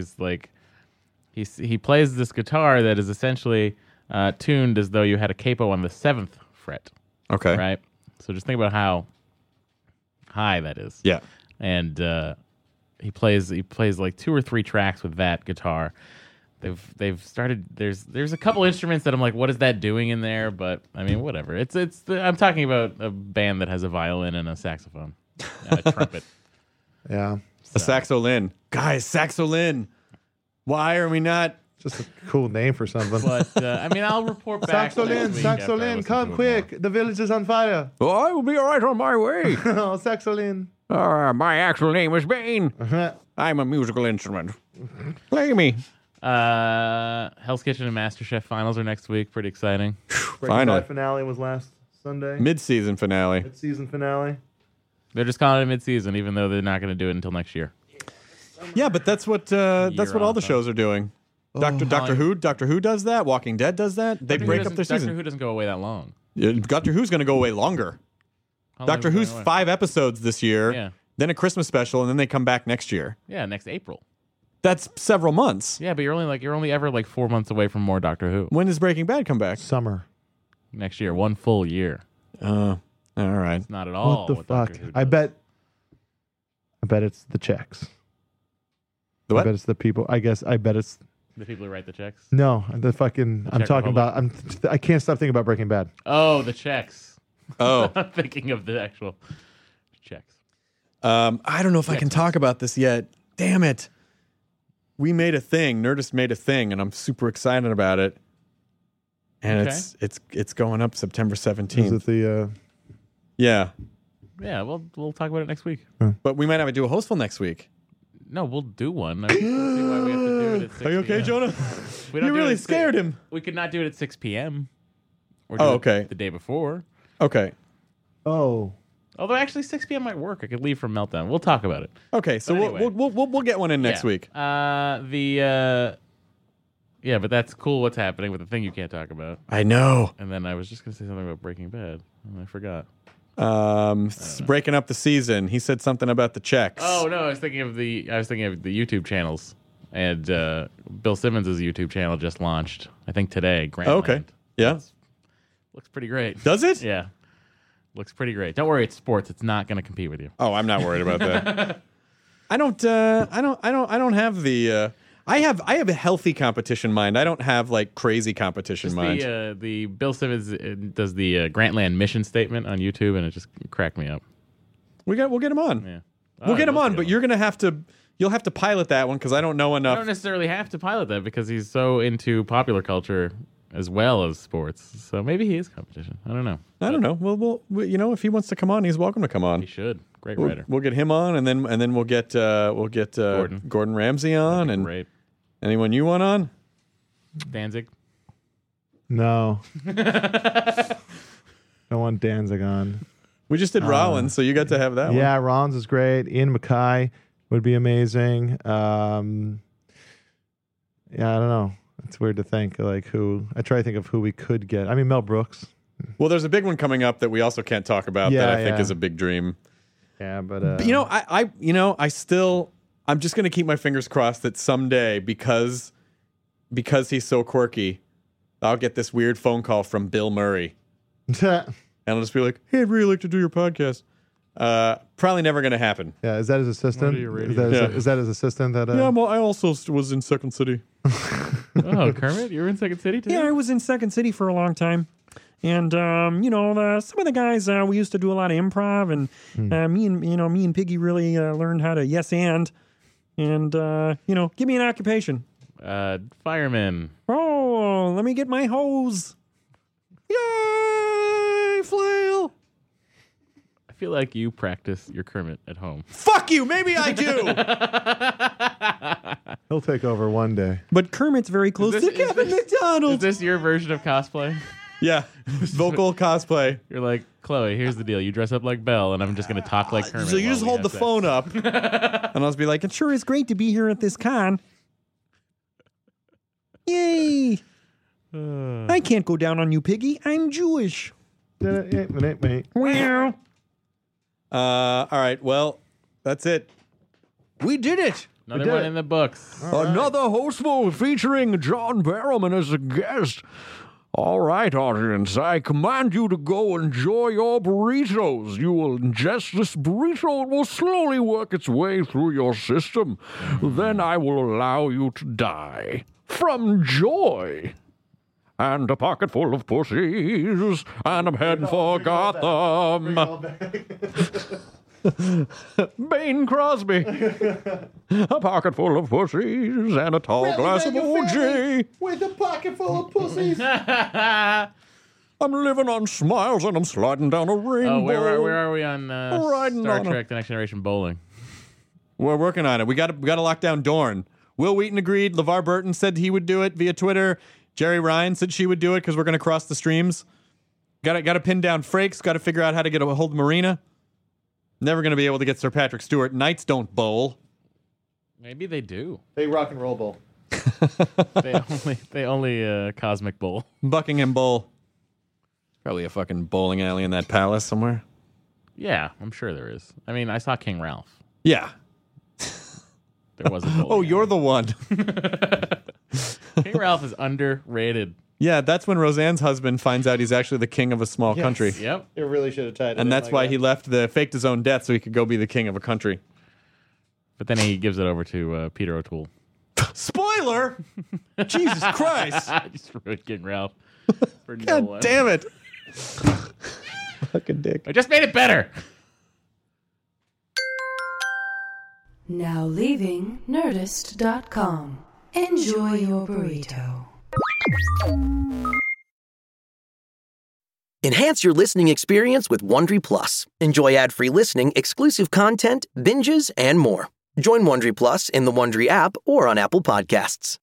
he plays this guitar that is essentially tuned as though you had a capo on the 7th fret.
Okay,
right. So just think about how high that is.
Yeah,
and he plays like 2 or 3 tracks with that guitar. They've started. There's a couple instruments that I'm like, what is that doing in there? But I mean, whatever. I'm talking about a band that has a violin and a saxophone, and a trumpet.
Yeah,
a saxolin, guys. Saxolin. Why are we not?
Just a cool name for something.
But I mean, I'll report back.
Saxolin, come quick! The village is on fire.
Oh, I will be all right on my way.
Oh, Saxolin.
My actual name is Bane. I'm a musical instrument. Play me.
Hell's Kitchen and MasterChef finals are next week. Pretty exciting.
Finally, finale was last Sunday.
Mid-season finale.
Mid-season finale.
They're just calling it mid-season, even though they're not going to do it until next year.
Yeah, but that's what all the shows are doing. Doctor Who does that. Walking Dead does that. They break up their season.
Doctor Who doesn't go away that long.
Doctor Who's going to go away longer. Doctor Who's 5 episodes this year.
Yeah.
Then a Christmas special, and then they come back next year.
Yeah, next April.
That's several months.
Yeah, but you're only ever like 4 months away from more Doctor Who.
When does Breaking Bad come back?
Summer.
Next year, 1 full year.
All right.
It's not at all.
What the fuck? I bet it's the checks.
The what?
I bet it's the people. I bet it's
the people who write the checks.
No, the fucking. I'm talking about. I can't stop thinking about Breaking Bad.
Oh, the checks.
Oh,
I'm thinking of the actual checks.
I don't know if I can talk about this yet. Damn it. We made a thing. Nerdist made a thing, and I'm super excited about it. And it's going up September 17th.
Is it the?
Yeah.
Yeah, we'll talk about it next week.
But we might have to do a hostful next week.
No, we'll do one. I don't see why we have to do it at 6
Are you okay,
p.m.
Jonah?
We don't
You
do it
really
at
scared him.
We could not do it at 6 p.m. Or
Oh,
do it
okay.
the day before.
Okay.
Oh.
Although actually 6 p.m. might work. I could leave from Meltdown. We'll talk about it.
Okay, so
But anyway.
we'll get one in next week.
Yeah, but that's cool what's happening with the thing you can't talk about.
I know.
And then I was just going to say something about Breaking Bad, and I forgot.
Breaking up the season. He said something about the checks.
Oh no, I was thinking of the YouTube channels, and Bill Simmons' YouTube channel just launched. I think today. Grantland.
Oh, okay. Yeah.
Looks pretty great.
Does it?
Yeah. Looks pretty great. Don't worry, it's sports. It's not going to compete with you.
Oh, I'm not worried about that. I don't have the. I have a healthy competition mind. I don't have like crazy competition mind.
The Bill Simmons does the Grantland mission statement on YouTube, and it just cracked me up.
We'll get him on.
Yeah,
we'll get him on, but you're gonna have to. You'll have to pilot that one because I don't know enough.
I don't necessarily have to pilot that because he's so into popular culture as well as sports. So maybe he is competition. I don't know.
I don't know. Well, if he wants to come on, he's welcome to come on.
He should. Great writer.
We'll get him on, and then we'll get Gordon Ramsay on, and
great.
Anyone you want on?
Danzig.
No. I want Danzig on.
We just did Rollins, so you got to have that one.
Yeah, Rollins is great. Ian Mackay would be amazing. Yeah, I don't know. It's weird to think who. I try to think of who we could get. I mean, Mel Brooks.
Well, there's a big one coming up that we also can't talk about that I think is a big dream.
Yeah, but
I'm just going to keep my fingers crossed that someday, because he's so quirky, I'll get this weird phone call from Bill Murray. And I'll just be like, hey, I'd really like to do your podcast. Probably never going to happen.
Yeah, is that his assistant? Is that his assistant?
Yeah, well, I also was in Second City.
Oh, Kermit, you were in Second City too?
Yeah, I was in Second City for a long time. And some of the guys we used to do a lot of improv, and me and Piggy really learned how to yes and give me an occupation.
Fireman.
Oh, let me get my hose. Yay, flail.
I feel like you practice your Kermit at home.
Fuck you, maybe I do.
He'll take over one day.
But Kermit's very close to Kevin McDonald.
Is this your version of cosplay?
Yeah, vocal cosplay.
You're like, Chloe, here's the deal. You dress up like Belle, and I'm just going to talk like Kermit.
So you just hold the phone up, and I'll just be like,
It sure is great to be here at this con. Yay! I can't go down on you, Piggy. I'm Jewish.
All right, well, that's it. We did it.
Another one in the books.
Another hostful featuring John Barrowman as a guest. All right, audience, I command you to go enjoy your burritos. You will ingest this burrito. It will slowly work its way through your system. Then I will allow you to die from joy. And a pocket full of pussies, and I'm heading for Gotham. Bane Crosby. A pocket full of pussies and a tall glass of OJ.
With a pocket full of pussies.
I'm living on smiles and I'm sliding down a rainbow.
Oh, where are we on Star Trek: The Next Generation Bowling?
We're working on it. We got to lock down Dorne. Will Wheaton agreed. LeVar Burton said he would do it via Twitter. Jerry Ryan said she would do it because we're going to cross the streams. Got to pin down Frakes. Got to figure out how to get a hold of Marina. Never going to be able to get Sir Patrick Stewart. Knights don't bowl.
Maybe they do.
They rock and roll bowl.
they only cosmic bowl.
Buckingham Bowl. Probably a fucking bowling alley in that palace somewhere.
Yeah, I'm sure there is. I mean, I saw King Ralph.
Yeah.
There was a bowling
Oh, you're the one.
King Ralph is underrated.
Yeah, that's when Roseanne's husband finds out he's actually the king of a small country.
Yep.
It really should have tied it.
And that's why he left faked his own death so he could go be the king of a country.
But then he gives it over to Peter O'Toole.
Spoiler! Jesus Christ!
I just ruined King Ralph. For no
God
one.
damn it. Fucking dick.
I just made it better.
Now leaving Nerdist.com. Enjoy your burrito.
Enhance your listening experience with Wondery Plus. Enjoy ad-free listening, exclusive content, binges, and more. Join Wondery Plus in the Wondery app or on Apple Podcasts.